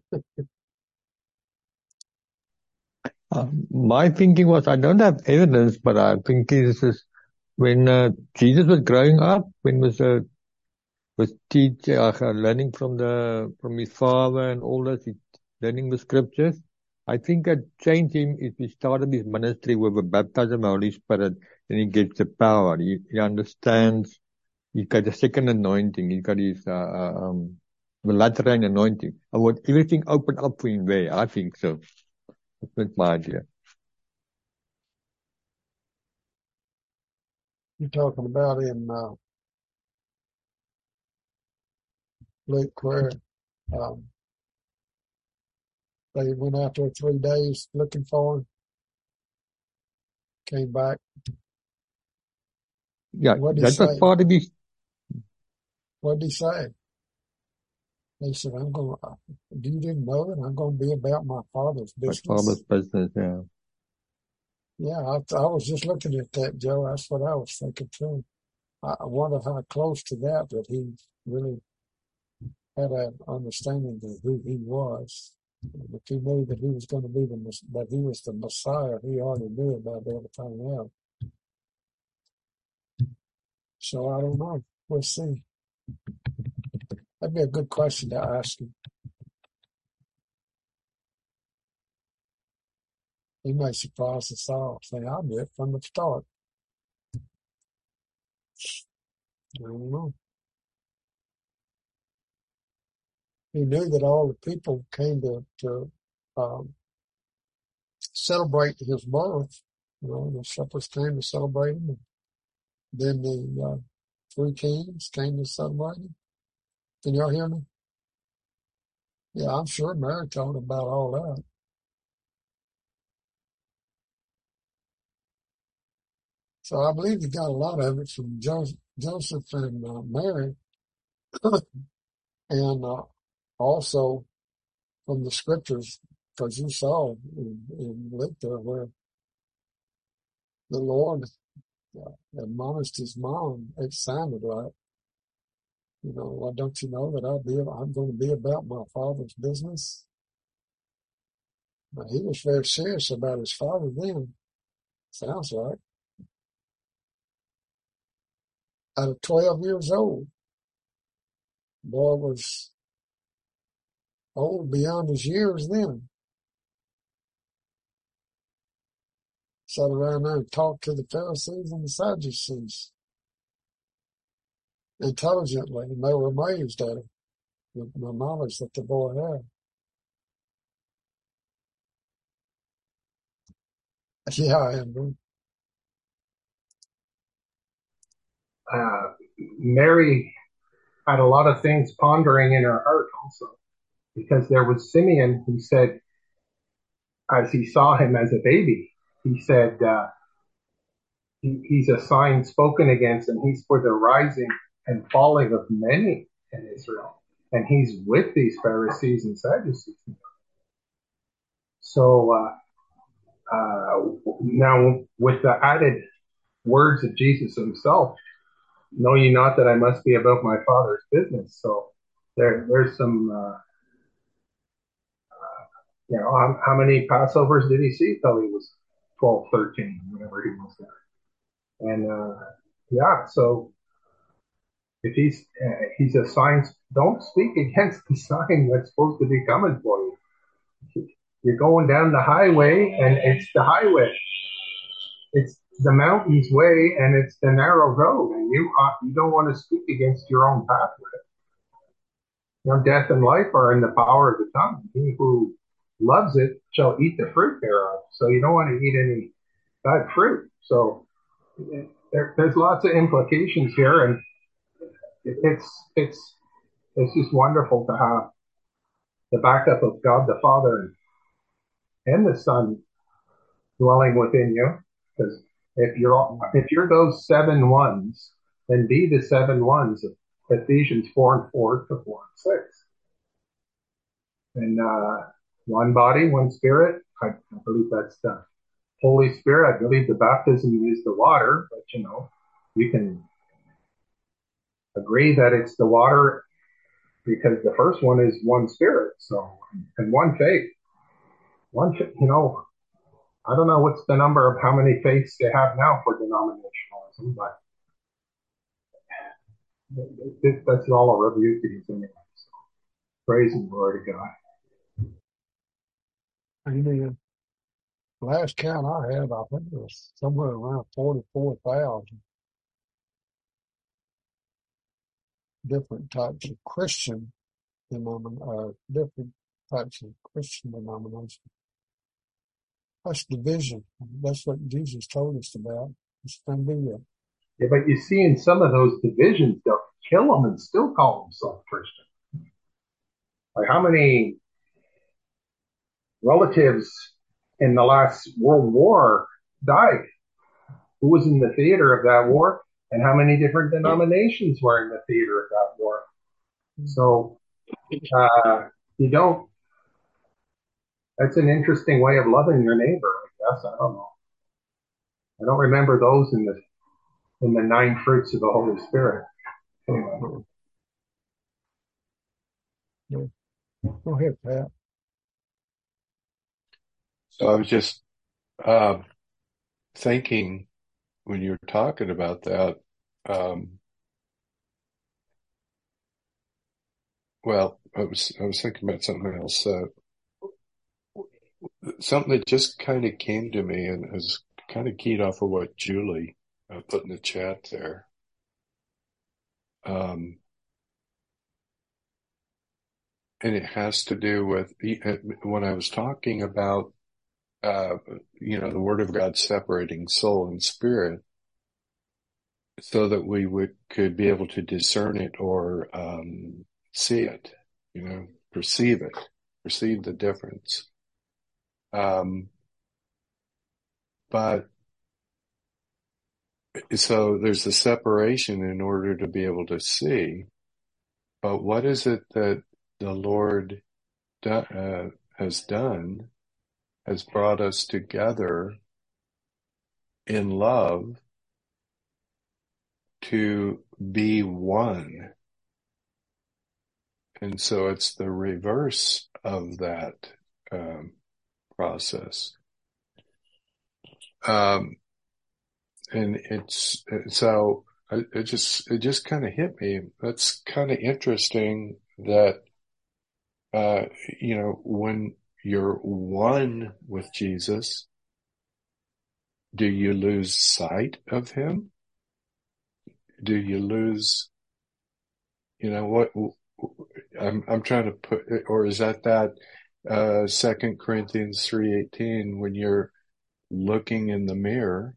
uh, my thinking was, I don't have evidence, but I think this is when uh, Jesus was growing up, when was uh, was teaching, uh, learning from the from his father and all that, learning the scriptures. I think that changed him if he started his ministry with the baptism of the Holy Spirit, and he gets the power. He, he understands. He's got a second anointing. He's got his uh, um, the lateral anointing. I want everything open up for him there. I think so. That's my idea. You're talking about in uh, Luke where um, they went out there three days looking for him, came back. Yeah, what did that he was say? part of his. What did he say? He said, "I'm going. You didn't know that I'm going to be about my father's business." My father's business, yeah. Yeah, I, I was just looking at that, Joe. That's what I was thinking too. I, I wonder how close to that that he really had an understanding of who he was. If he knew that he was going to be the that he was the Messiah, he already knew about everything else. So I don't know. We'll see. That'd be a good question to ask him. He may surprise us all. Say, I knew it from the start. I don't know. He knew that all the people came to, to um, celebrate his birth. You know, the shepherds came to celebrate him. And then the uh, three kings came to celebrate him. Can y'all hear me? Yeah, I'm sure Mary told him about all that. So I believe he got a lot of it from Joseph, Joseph and uh, Mary, and uh, also from the scriptures, because you saw in, in Luther where the Lord uh, admonished his mom. It sounded like, you know, well, don't you know that I'll be, I'm going to be about my father's business? Now, he was very serious about his father then. Sounds like. Out of twelve years old, boy was old beyond his years then. Sat around there and talked to the Pharisees and the Sadducees intelligently, and they were amazed at him, the, the knowledge that the boy had. Yeah, I am. Uh, Mary had a lot of things pondering in her heart also, because there was Simeon who said, as he saw him as a baby, he said, uh, he, he's a sign spoken against, and he's for the rising and falling of many in Israel. And he's with these Pharisees and Sadducees. So, uh, uh, now with the added words of Jesus himself, know ye not that I must be about my Father's business. So there, there's some, uh, you know, how, how many Passovers did he see till he was twelve, thirteen, whatever he was there? And, uh, yeah, so if he's, uh, he's a sign, don't speak against the sign that's supposed to be coming for you. You're going down the highway, and it's the highway. It's the mountain's way, and it's the narrow road, and you uh, you don't want to speak against your own pathway. You know, death and life are in the power of the tongue. He who loves it shall eat the fruit thereof. So you don't want to eat any bad fruit. So there, there's lots of implications here, and it, it's it's it's just wonderful to have the backup of God the Father and the Son dwelling within you. Because if you're if you're those seven ones, then be the seven ones of Ephesians four and four to four and six. And uh, one body, one spirit. I, I believe that's the Holy Spirit. I believe the baptism is the water, but you know, you can agree that it's the water because the first one is one spirit. So, and one faith. One, you know, I don't know what's the number of how many faiths they have now for denominationalism, but it, it, that's all a rebuke to these anyway. So, praise and glory to God. Amen. Last count I had, I think it was somewhere around forty-four thousand different types of Christian denomin- uh, different types of Christian denominations. That's division. That's what Jesus told us about. It's going to be it. Yeah, but you see in some of those divisions, they'll kill them and still call themselves Christian. Like how many relatives in the last World War died? Who was in the theater of that war? And how many different denominations were in the theater of that war? So, uh, you don't, that's an interesting way of loving your neighbor, I guess. I don't know. I don't remember those in the, in the nine fruits of the Holy Spirit. Anyway. Yeah. Go ahead, Pat. So I was just uh, thinking when you were talking about that, um, well, I was I was thinking about something else. Uh, something that just kind of came to me and is kind of keyed off of what Julie uh, put in the chat there. Um, and it has to do with when I was talking about, uh, you know, the Word of God separating soul and spirit, so that we would could be able to discern it or um, see it, you know, perceive it, perceive the difference. Um, but so there's a separation in order to be able to see. But what is it that the Lord do, uh, has done, has brought us together in love to be one? And so it's the reverse of that um, process. Um, and it's, so it, it just, it just kind of hit me. That's kind of interesting that, uh, you know, when you're one with Jesus, do you lose sight of him? Do you lose, you know, what I'm, I'm trying to put, or is that that, uh, Second Corinthians three eighteen, when you're looking in the mirror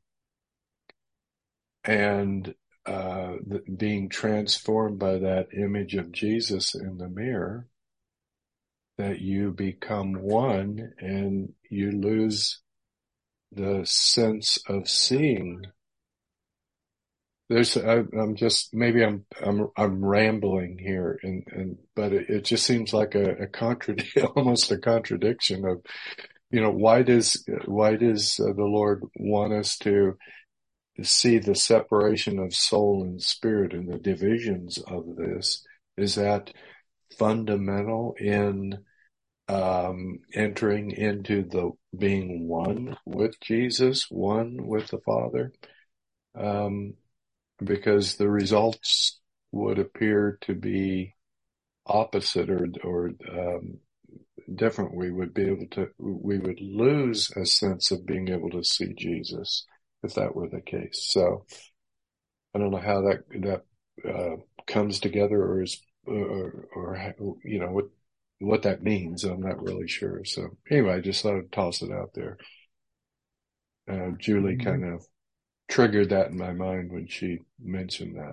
and uh, being transformed by that image of Jesus in the mirror, that you become one and you lose the sense of seeing. There's, I, I'm just, maybe I'm, I'm, I'm rambling here and, and, but it, it just seems like a, a contradiction, almost a contradiction of, you know, why does, why does uh, the Lord want us to see the separation of soul and spirit and the divisions of this? Is that fundamental in um, entering into the being one with Jesus, one with the Father? Um, because the results would appear to be opposite or, or um, different. We would be able to, we would lose a sense of being able to see Jesus if that were the case. So I don't know how that, that, uh, comes together or is, or, or, you know, what, what that means. I'm not really sure. So anyway, I just thought I'd toss it out there. Uh, Julie mm-hmm. kind of triggered that in my mind when she mentioned that.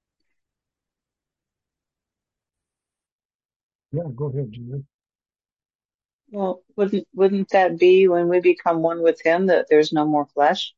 Yeah, go ahead, Julie. Well, wouldn't, wouldn't that be when we become one with him that there's no more flesh?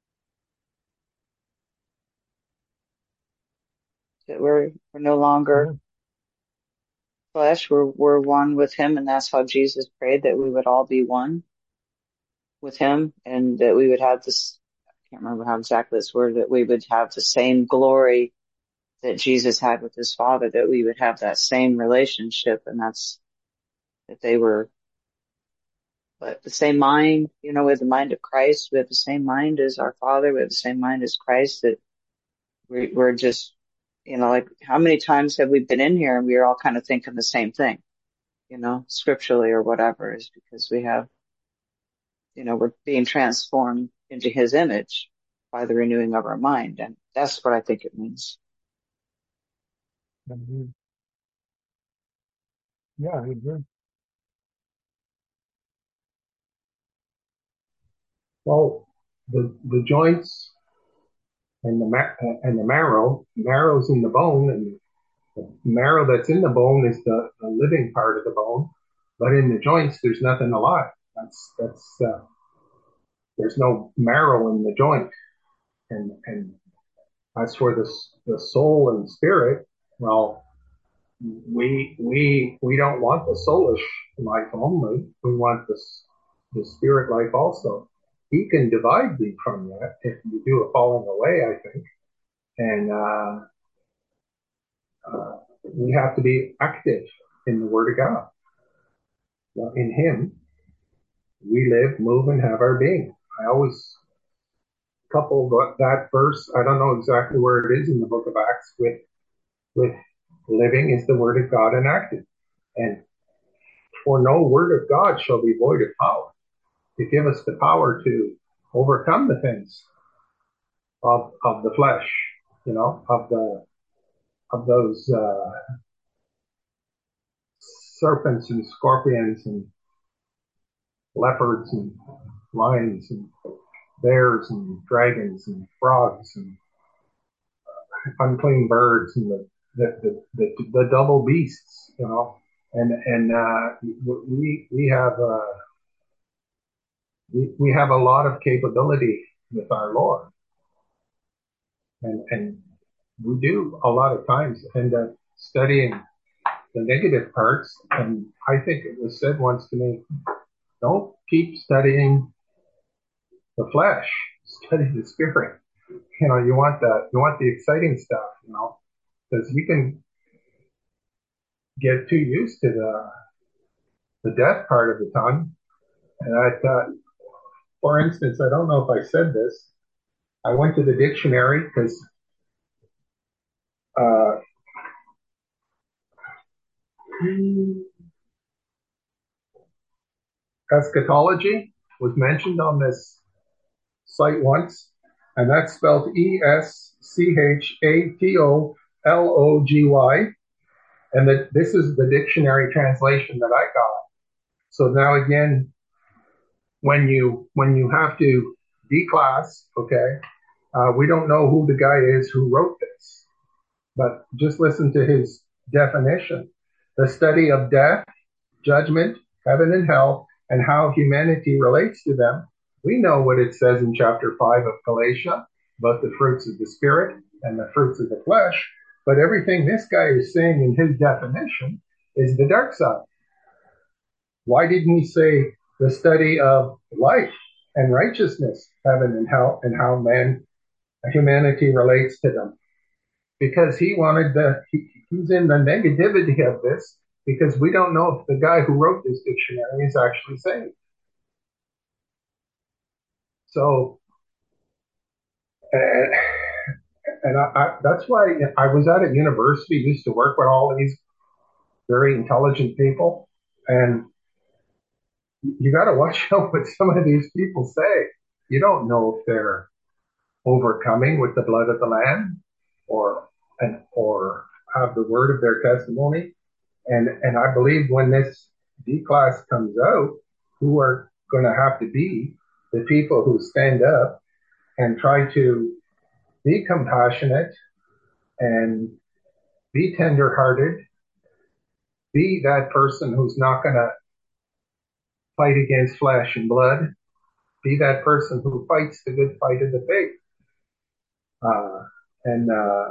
That we're, we're no longer yeah. flesh, we're, we're one with him, and that's how Jesus prayed, that we would all be one with him, and that we would have this, I can't remember how exactly it's worded, that we would have the same glory that Jesus had with his Father, that we would have that same relationship, and that's, that they were, but the same mind, you know, we have the mind of Christ, we have the same mind as our Father, we have the same mind as Christ, that we, we're just, you know, like how many times have we been in here and we're all kind of thinking the same thing, you know, scripturally or whatever, is because we have, you know, we're being transformed into his image by the renewing of our mind. And that's what I think it means. Mm-hmm. Yeah, I agree. Well, the, the joints and the, ma- and the marrow, marrow's in the bone, and the marrow that's in the bone is the, the living part of the bone. But in the joints, there's nothing alive. That's, that's, uh, there's no marrow in the joint. And, and as for the, the soul and spirit, well, we, we, we don't want the soulish life only. We want the, the spirit life also. He can divide thee from that if you do a falling away, I think. And, uh, uh, we have to be active in the Word of God, in Him. we live, move, and have our being. I always couple that verse, I don't know exactly where it is in the book of Acts, with, with living is the word of God enacted. And for no word of God shall be void of power, to give us the power to overcome the things of, of the flesh, you know, of the, of those, uh, serpents and scorpions and leopards and lions and bears and dragons and frogs and unclean birds and the the, the, the, the double beasts, you know, and and uh, we we have uh, we, we have a lot of capability with our Lord, and and we do a lot of times end up studying the negative parts. And I think it was said once to me, don't keep studying the flesh, study the spirit. You know, you want that, you want the exciting stuff, you know, because you can get too used to the the death part of the tongue. And I thought, for instance, I don't know if I said this, I went to the dictionary because uh, eschatology was mentioned on this site once, and that's spelled E S C H A T O L O G Y. And that this is the dictionary translation that I got. So now again, when you when you have to declass, okay, uh, we don't know who the guy is who wrote this, but just listen to his definition: the study of death, judgment, heaven and hell, and how humanity relates to them. We know what it says in chapter five of Galatia about the fruits of the spirit and the fruits of the flesh. But everything this guy is saying in his definition is the dark side. Why didn't he say the study of life and righteousness, heaven and hell, and how man, humanity relates to them? Because he wanted the, he, he's in the negativity of this, because we don't know if the guy who wrote this dictionary is actually saved. So, uh, and I, I, that's why I was at a university, used to work with all these very intelligent people, and you got to watch out what some of these people say. You don't know if they're overcoming with the blood of the Lamb, or and or have the word of their testimony. And and I believe when this D class comes out, who are going to have to be the people who stand up and try to be compassionate and be tenderhearted, be that person who's not going to fight against flesh and blood, be that person who fights the good fight of the faith, uh, and uh,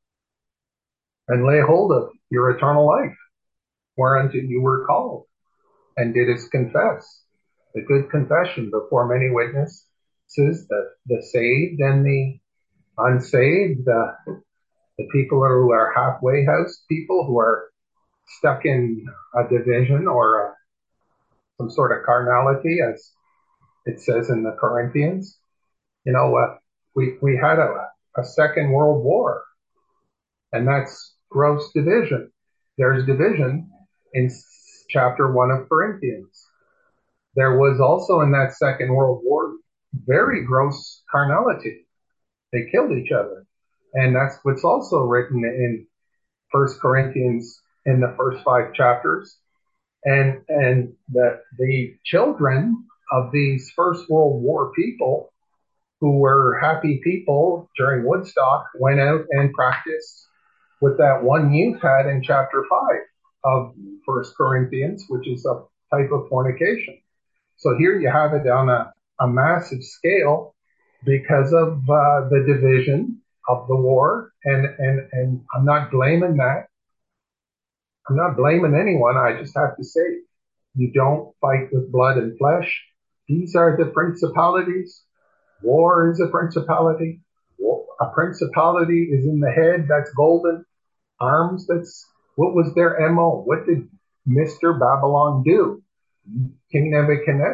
and lay hold of your eternal life, whereunto you were called, and didst confess the good confession before many witnesses, the the saved and the unsaved, the the people who are halfway house people, who are stuck in a division or a, some sort of carnality, as it says in the Corinthians. You know, uh, we we had a, a second world war, and that's gross division. There's division in chapter one of Corinthians. There was also in that second world war very gross carnality. They killed each other. And that's what's also written in First Corinthians in the first five chapters. And and the the children of these First World War people, who were happy people during Woodstock, went out and practiced what that one youth had in chapter five of First Corinthians, which is a type of fornication. So here you have it on a, a massive scale because of uh, the division of the war. And, and, and I'm not blaming that. I'm not blaming anyone. I just have to say, you don't fight with blood and flesh. These are the principalities. War is a principality. War, a principality is in the head. That's golden. Arms, that's, what was their M O? What did Mister Babylon do? King Nebuchadnezzar.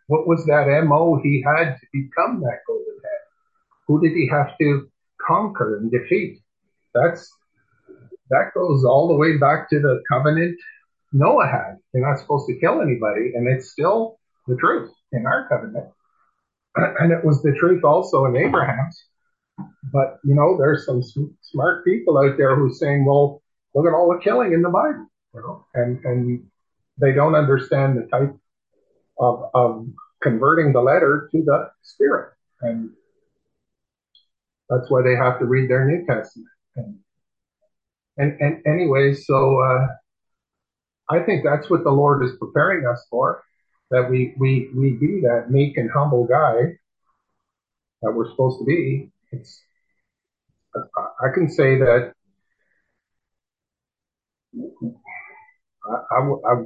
What was that M O he had to become that golden head? Who did he have to conquer and defeat? That's that goes all the way back to the covenant Noah had. You're not supposed to kill anybody, and it's still the truth in our covenant. And it was the truth also in Abraham's. But, you know, there's some smart people out there who are saying, well, look at all the killing in the Bible, you know, and, and they don't understand the type of, of converting the letter to the spirit. And that's why they have to read their New Testament. And, and, and anyway, so, uh, I think that's what the Lord is preparing us for, that we, we, we be that meek and humble guy that we're supposed to be. It's, I can say that I, I, I,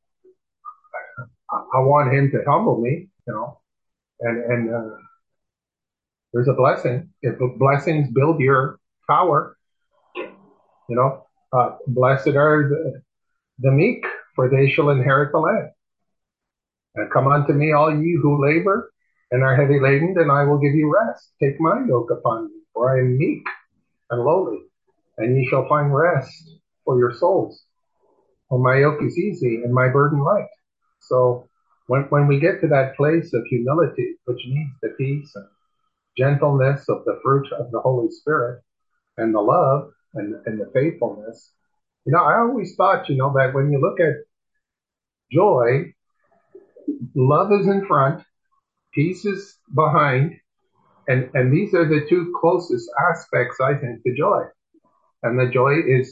I want him to humble me, you know, and, and, uh, there's a blessing. If the blessings build your tower, you know, uh, blessed are the, the meek, for they shall inherit the land. And come unto me, all ye who labor and are heavy laden, and I will give you rest. Take my yoke upon me, for I am meek and lowly, and ye shall find rest for your souls. For my yoke is easy and my burden light. So when, when we get to that place of humility, which means the peace and gentleness of the fruit of the Holy Spirit, and the love and, and the faithfulness, you know, I always thought, you know, that when you look at joy, love is in front, peace is behind, and, and these are the two closest aspects, I think, to joy. And the joy is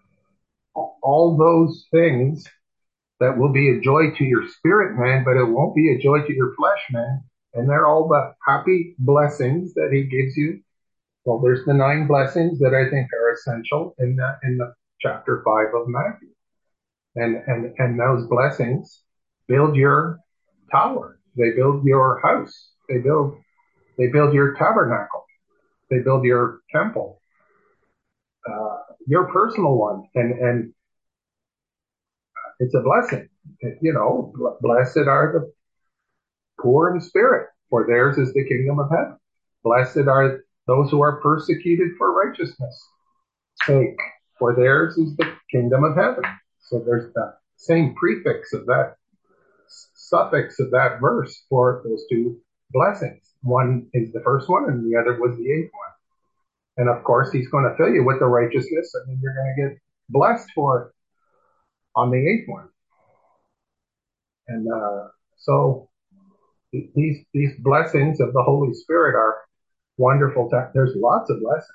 all those things that will be a joy to your spirit, man, but it won't be a joy to your flesh, man. And they're all the happy blessings that he gives you. Well, there's the nine blessings that I think are essential in the, in the chapter five of Matthew. And, and, and those blessings build your tower. They build your house. They build, they build your tabernacle. They build your temple, uh, your personal one. And, and it's a blessing. You know, blessed are the poor in spirit, for theirs is the kingdom of heaven. Blessed are those who are persecuted for righteousness' sake, for theirs is the kingdom of heaven. So there's the same prefix of that, suffix of that verse for those two blessings. One is the first one, and the other was the eighth one. And of course, he's going to fill you with the righteousness, and then you're going to get blessed for it on the eighth one. And uh, so these these blessings of the Holy Spirit are wonderful. To, there's lots of blessings.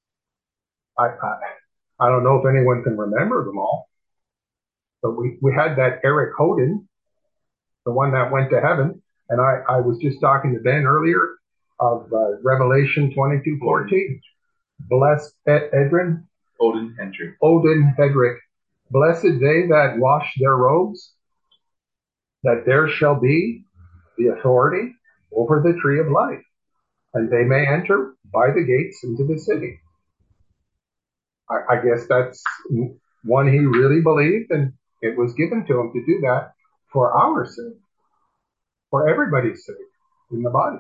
I, I I don't know if anyone can remember them all, but we, we had that Eric Hoden, the one that went to heaven, and I, I was just talking to Ben earlier of uh, Revelation twenty-two fourteen. Blessed Ed, Edrin Odin Hendrick. Odin Hedrick. Blessed they that wash their robes, that there shall be the authority over the tree of life, and they may enter by the gates into the city. I, I guess that's one he really believed, and it was given to him to do that for our sake, for everybody's sake in the body.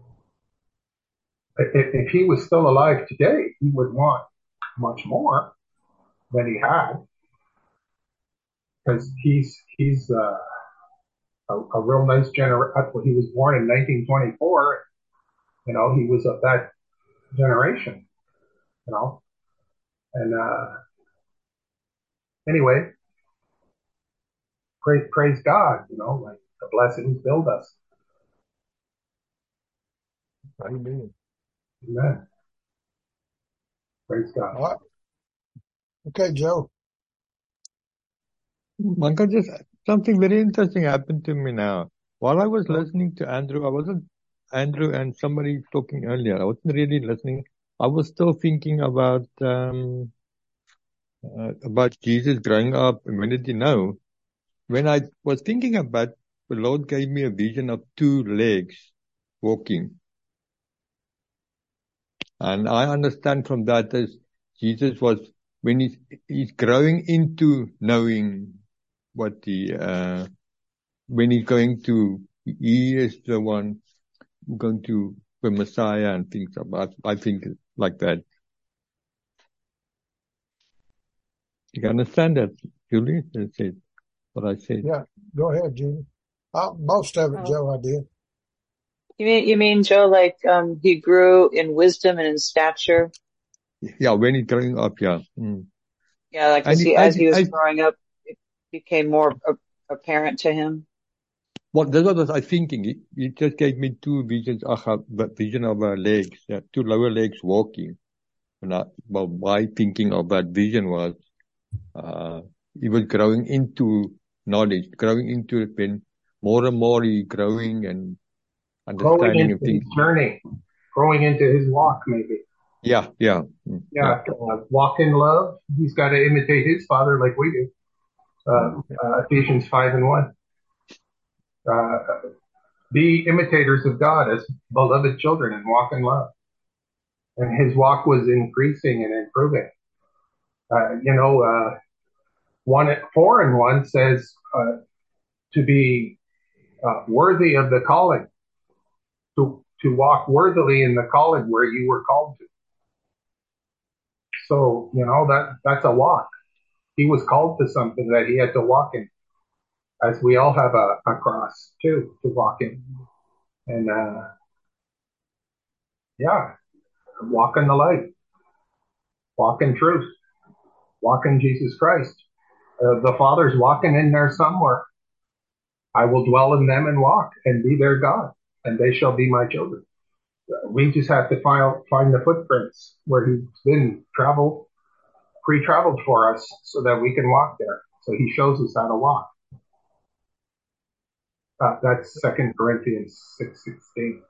If, if he was still alive today, he would want much more than he had, because he's he's uh, a, a real nice generation. He was born in nineteen twenty-four. You know, he was of that generation. You know, and uh, anyway, praise praise God. You know, like the blessings build us. Amen. Amen. Praise God. All right. Okay, Joe. Uncle, just something very interesting happened to me now. While I was listening to Andrew, I wasn't Andrew and somebody talking earlier. I wasn't really listening. I was still thinking about um uh, about Jesus growing up. And when did he know? When I was thinking about, the Lord gave me a vision of two legs walking. And I understand from that as Jesus was, when he's, he's growing into knowing what the, uh, when he's going to, he is the one going to the Messiah and things like that. I think like that. You can understand that, Julie? That's it, what I said. Yeah, go ahead, Judy. Uh, most of it, Oh. Joe, I did. You mean, you mean, Joe, like, um, he grew in wisdom and in stature? Yeah, when he's growing up, yeah. Mm. Yeah, like, And as he, he, as, as he was as, growing up, it became more a- apparent to him. well, that's what I was I thinking. He, he just gave me two visions, uh, the vision of our legs, yeah, two lower legs walking. And I, well, my thinking of that vision was, uh, he was growing into knowledge, growing into it when more and more he growing and Growing understanding into of his things. journey, growing into his walk, maybe. Yeah, yeah. Mm, Yeah, uh, walk in love. He's got to imitate his father like we do. Uh, uh, Ephesians five and one. Uh, be imitators of God as beloved children and walk in love. And his walk was increasing and improving. Uh, you know, uh, one four and one says uh, to be uh, worthy of the calling, to to walk worthily in the calling where you were called to. So you know that that's a walk. He was called to something that he had to walk in, as we all have a, a cross too to walk in. And uh, yeah, walk in the light, walk in truth, walk in Jesus Christ. Uh, the Father's walking in there somewhere. I will dwell in them and walk and be their God, and they shall be my children. We just have to find, find the footprints where he's been traveled, pre-traveled for us so that we can walk there. So he shows us how to walk. Uh, that's Second Corinthians six sixteen.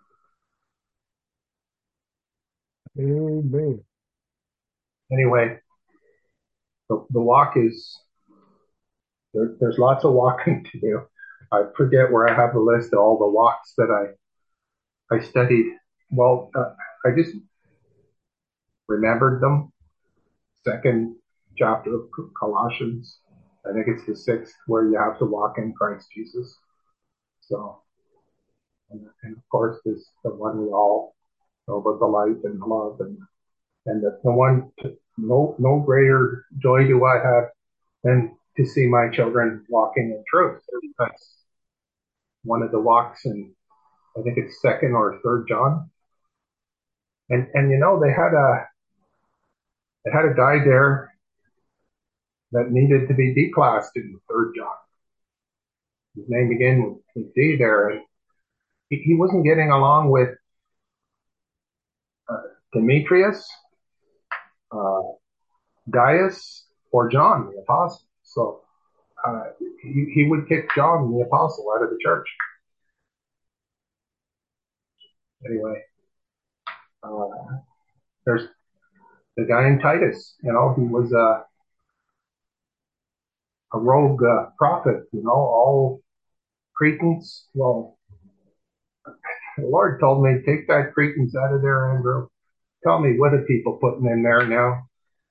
Amen. Anyway, the, the walk is, there, there's lots of walking to do. I forget where I have the list of all the walks that I, I studied. Well, uh, I just remembered them. Second chapter of Colossians. I think it's the sixth where you have to walk in Christ Jesus. So, and, and of course, there's the one we all know about, the light and love, and and the, the one to, no no greater joy do I have than to see my children walking in truth. That's one of the walks, and I think it's second or third John. And and you know they had a they had a guy there that needed to be declassed in third John. His name began with D there, and he, he wasn't getting along with uh, Demetrius, uh, Gaius, or John the apostle. So uh, he, he would kick John the apostle out of the church. Anyway, uh, there's the guy in Titus. You know, he was a a rogue uh, prophet. You know, all Cretans. Well, the Lord told me, take that Cretans out of there, Andrew. Tell me, what are people putting in there now?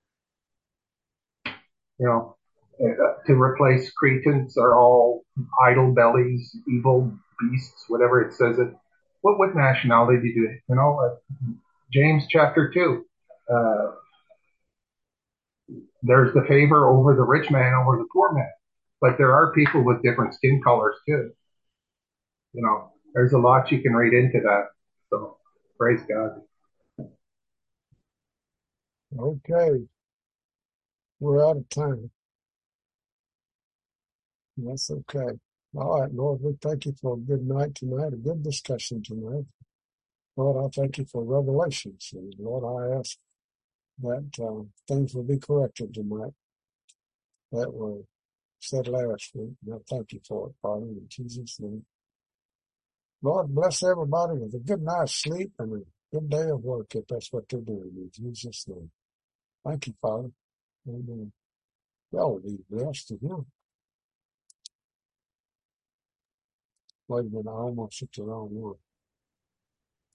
You know, uh, to replace Cretans are all idle bellies, evil beasts, whatever it says it. What what nationality do you, you know, uh, James chapter two, uh, there's the favor over the rich man over the poor man. But there are people with different skin colors too. You know, there's a lot you can read into that. So praise God. Okay. We're out of time. That's okay. All right, Lord, we thank you for a good night tonight, a good discussion tonight. Lord, I thank you for revelations. And Lord, I ask that uh, things will be corrected tonight that were said last week. And I thank you for it, Father, in Jesus' name. Lord, bless everybody with a good night's sleep and a good day of work if that's what they're doing, in Jesus' name. Thank you, Father. Amen. Y'all be blessed to Him. Wait a minute, I almost hit the wrong one.